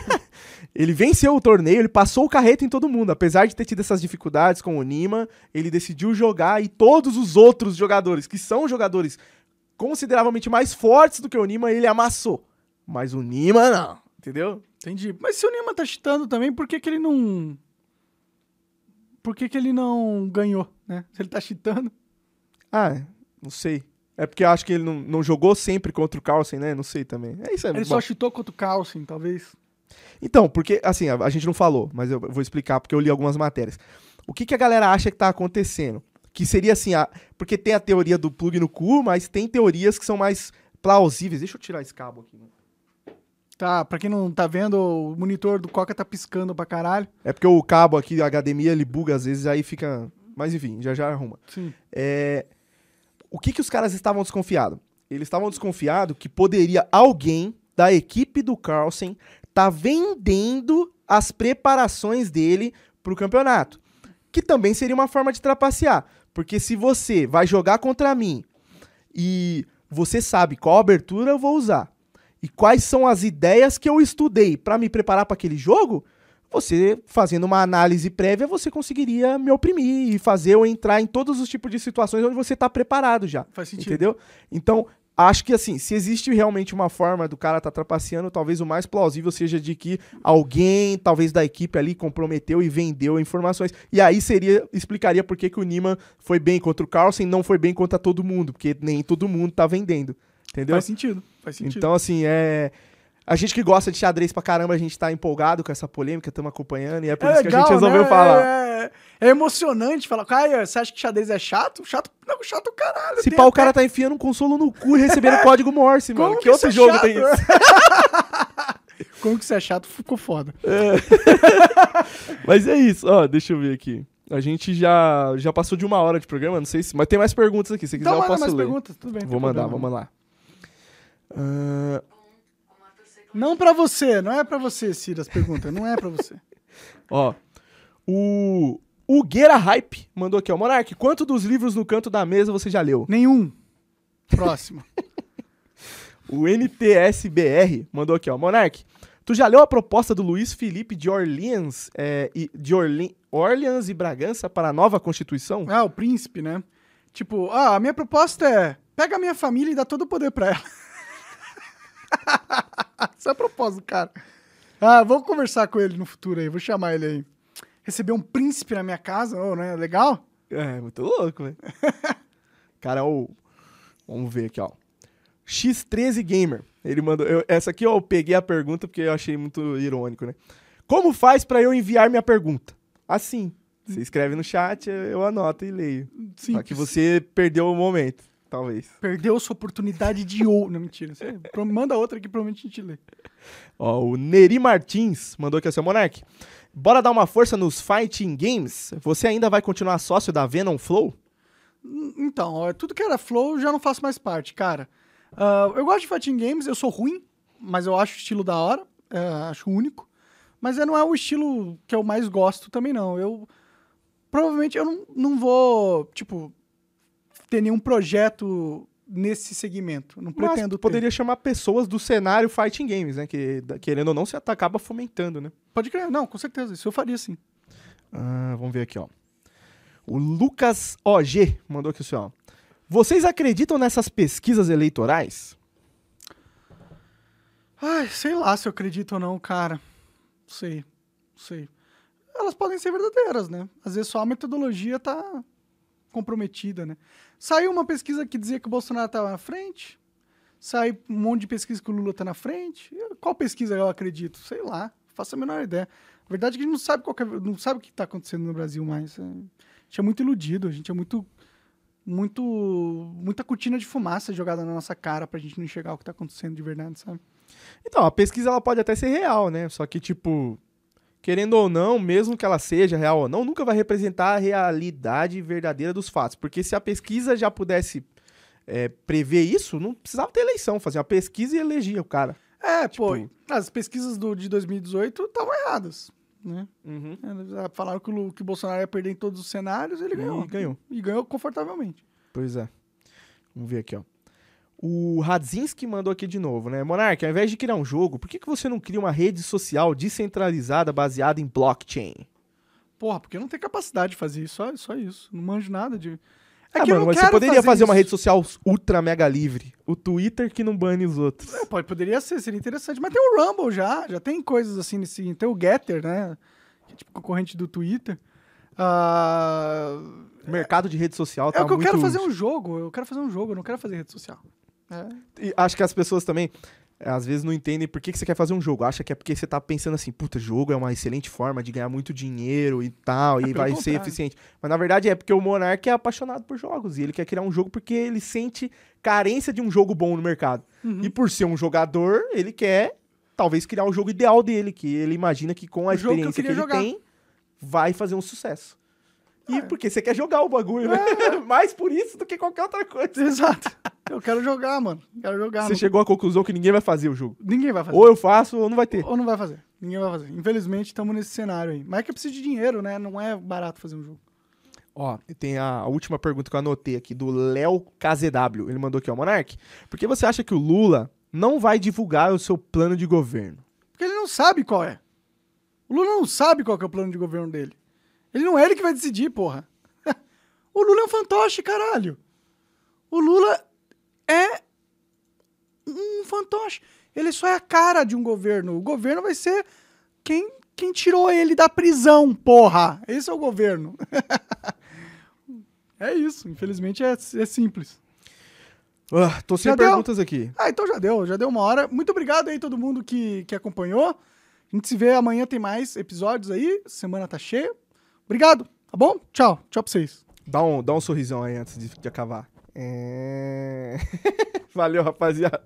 Ele venceu o torneio, ele passou o carreto em todo mundo. Apesar de ter tido essas dificuldades com o Nima, ele decidiu jogar e todos os outros jogadores, que são jogadores consideravelmente mais fortes do que o Nima, ele amassou. Mas o Nima não, entendeu? Entendi. Mas se o Nima tá cheatando também, por que que ele não... Por que que ele não ganhou, né? Se ele tá cheatando. Ah, não sei. É porque eu acho que ele não, não jogou sempre contra o Carlsen, né? Não sei também. É isso aí. Ele bom. só cheatou contra o Carlsen, talvez. Então, porque, assim, a, a gente não falou, mas eu vou explicar porque eu li algumas matérias. O que, que a galera acha que tá acontecendo? Que seria assim, a, porque tem a teoria do plug no cu, mas tem teorias que são mais plausíveis. Deixa eu tirar esse cabo aqui, né? Tá, pra quem não tá vendo, o monitor do Coca tá piscando pra caralho. É porque o cabo aqui, a H D M I, ele buga às vezes, aí fica... Mas enfim, já já arruma. Sim. É... O que que os caras estavam desconfiados? Eles estavam desconfiados que poderia alguém da equipe do Carlsen tá vendendo as preparações dele pro campeonato. Que também seria uma forma de trapacear. Porque se você vai jogar contra mim e você sabe qual abertura eu vou usar e quais são as ideias que eu estudei para me preparar para aquele jogo, você, fazendo uma análise prévia, você conseguiria me oprimir e fazer eu entrar em todos os tipos de situações onde você tá preparado já. Faz sentido. Entendeu? Então, acho que assim, se existe realmente uma forma do cara tá trapaceando, talvez o mais plausível seja de que alguém, talvez da equipe ali, comprometeu e vendeu informações. E aí seria, explicaria por que que o Nima foi bem contra o Carlsen e não foi bem contra todo mundo, porque nem todo mundo tá vendendo. Entendeu? Faz sentido, faz sentido. Então, assim, é... A gente que gosta de xadrez pra caramba, a gente tá empolgado com essa polêmica, estamos acompanhando, e é por É isso legal, que a gente resolveu né? falar. É, é emocionante falar, Caio, você acha que xadrez é chato? Chato? Não, chato caralho. Se tem pá, o até- cara tá enfiando um consolo no cu e recebendo código Morse, mano. Como Que que outro isso é jogo chato? tem isso? Como que você é chato? Ficou foda. Mas é isso, ó, deixa eu ver aqui. A gente já, já passou de uma hora de programa, não sei se... Mas tem mais perguntas aqui, se quiser Então eu manda posso mais ler. perguntas, tudo bem. não Vou tem mandar, problema. vamos lá. Ah, Não pra você, não é pra você, Ciro, as perguntas. Não é pra você. ó, o... O Gueira Hype mandou aqui, ó. Monark, quanto dos livros no canto da mesa você já leu? Nenhum. Próximo. O N T S B R mandou aqui, ó. Monark, tu já leu a proposta do Luiz Felipe de Orleans, é, e, de Orle- Orleans e Bragança para a nova Constituição? Ah, o príncipe, né? Tipo, ah, a minha proposta é, pega a minha família e dá todo o poder pra ela. Essa é a proposta do cara. Ah, vou conversar com ele no futuro aí, vou chamar ele aí. Receber um príncipe na minha casa, oh, né? Legal? É, muito louco, velho. Cara, o... Vamos ver aqui, ó. X treze Gamer. Ele mandou... eu- essa aqui eu peguei a pergunta porque eu achei muito irônico, né? Como faz pra eu enviar minha pergunta? Assim. Você escreve no chat, eu anoto e leio. Sim. Só que você perdeu o momento, talvez. Perdeu sua oportunidade de ouro. Não, mentira. Você pro- manda outra que provavelmente a gente lê. Ó, o Neri Martins mandou aqui, ó, seu Monark. Bora dar uma força nos fighting games? Você ainda vai continuar sócio da Venom Flow? Hum, Então, ó, tudo que era Flow eu já não faço mais parte, cara. Ah, eu gosto de fighting games, eu sou ruim, mas eu acho o estilo da hora, é, acho único. Mas é, não é o estilo que eu mais gosto também, não. Eu provavelmente eu não, não vou, tipo, ter nenhum projeto nesse segmento. Não Mas pretendo ter. poderia chamar pessoas do cenário fighting games, né? Que, da- querendo ou não, você até acaba fomentando, né? Pode crer, não, com certeza. Isso eu faria sim. Ah, vamos ver aqui, ó. O Lucas O G mandou aqui, ó. Vocês acreditam nessas pesquisas eleitorais? Ai, sei lá se eu acredito ou não, cara. Não sei, não sei. Elas podem ser verdadeiras, né? Às vezes só a metodologia tá comprometida, né? Saiu uma pesquisa que dizia que o Bolsonaro tava na frente. Sai um monte de pesquisa que o Lula tá na frente. Qual pesquisa eu acredito? Sei lá, faço a menor ideia. A verdade é que a gente não sabe, qual que é- não sabe o que tá acontecendo no Brasil mais. É, a gente é muito iludido, a gente é muito... muito muita cortina de fumaça jogada na nossa cara pra gente não enxergar o que tá acontecendo de verdade, sabe? Então, a pesquisa ela pode até ser real, né? Só que, tipo, querendo ou não, mesmo que ela seja real ou não, nunca vai representar a realidade verdadeira dos fatos. Porque se a pesquisa já pudesse é, prever isso, não precisava ter eleição, fazer uma pesquisa e eleger o cara. É, Tipo- pô, as pesquisas do, de dois mil e dezoito estavam erradas, né? Uhum. É, falaram que o, Lu- que o Bolsonaro ia perder em todos os cenários, ele ganhou. E ganhou. E ganhou confortavelmente. Pois é. Vamos ver aqui, ó. O Radzinski mandou aqui de novo, né? Monark, ao invés de criar um jogo, por que, que você não cria uma rede social descentralizada baseada em blockchain? Porra, porque eu não tenho capacidade de fazer isso, só, só isso. Não manjo nada de... É ah, que eu mano, não mas você quero poderia fazer, uma isso. rede social ultra mega livre. O Twitter que não bane os outros. É, pode, poderia ser, seria interessante. Mas tem o Rumble já, já tem coisas assim nesse... Tem o Getter, né? Que é tipo concorrente do Twitter. Ah, O mercado de rede social tá é o que eu muito... quero fazer um jogo. Eu quero fazer um jogo, eu não quero fazer rede social. É. E acho que as pessoas também, é, às vezes, não entendem por que, que você quer fazer um jogo. Acha que é porque você tá pensando assim, puta, jogo é uma excelente forma de ganhar muito dinheiro e tal, e pelo vai ser contrário. eficiente. Mas, na verdade, é porque o Monark é apaixonado por jogos, e ele quer criar um jogo porque ele sente carência de um jogo bom no mercado. Uhum. E por ser um jogador, ele quer, talvez, criar o jogo ideal dele, que ele imagina que com a O jogo que eu experiência que, queria ele jogar. tem, vai fazer um sucesso. E É. porque você quer jogar o bagulho, né? Mais por isso do que qualquer outra coisa. Exato. Eu quero jogar, mano. Quero jogar. Você não- chegou à conclusão que ninguém vai fazer o jogo. Ninguém vai fazer. Ou eu faço, ou não vai ter. Ou não vai fazer. Ninguém vai fazer. Infelizmente, estamos nesse cenário aí. Mas é que precisa de dinheiro, né? Não é barato fazer um jogo. Ó, e tem a última pergunta que eu anotei aqui, do Léo K Z W. Ele mandou aqui, ó, Monark, por que você acha que o Lula não vai divulgar o seu plano de governo? Porque ele não sabe qual é. O Lula não sabe qual que é o plano de governo dele. Ele não é ele que vai decidir, porra. O Lula é um fantoche, caralho. O Lula é um fantoche. Ele só é a cara de um governo. O governo vai ser quem, quem tirou ele da prisão, porra. Esse é o governo. É isso. Infelizmente é, é simples. Ah, tô sem Já deu? perguntas aqui. Ah, então já deu, já deu uma hora. Muito obrigado aí todo mundo que, que acompanhou. A gente se vê amanhã, tem mais episódios aí. Semana tá cheia. Obrigado, tá bom? Tchau, tchau pra vocês. Dá um, dá um sorrisão aí antes de, de acabar. É... Valeu, rapaziada.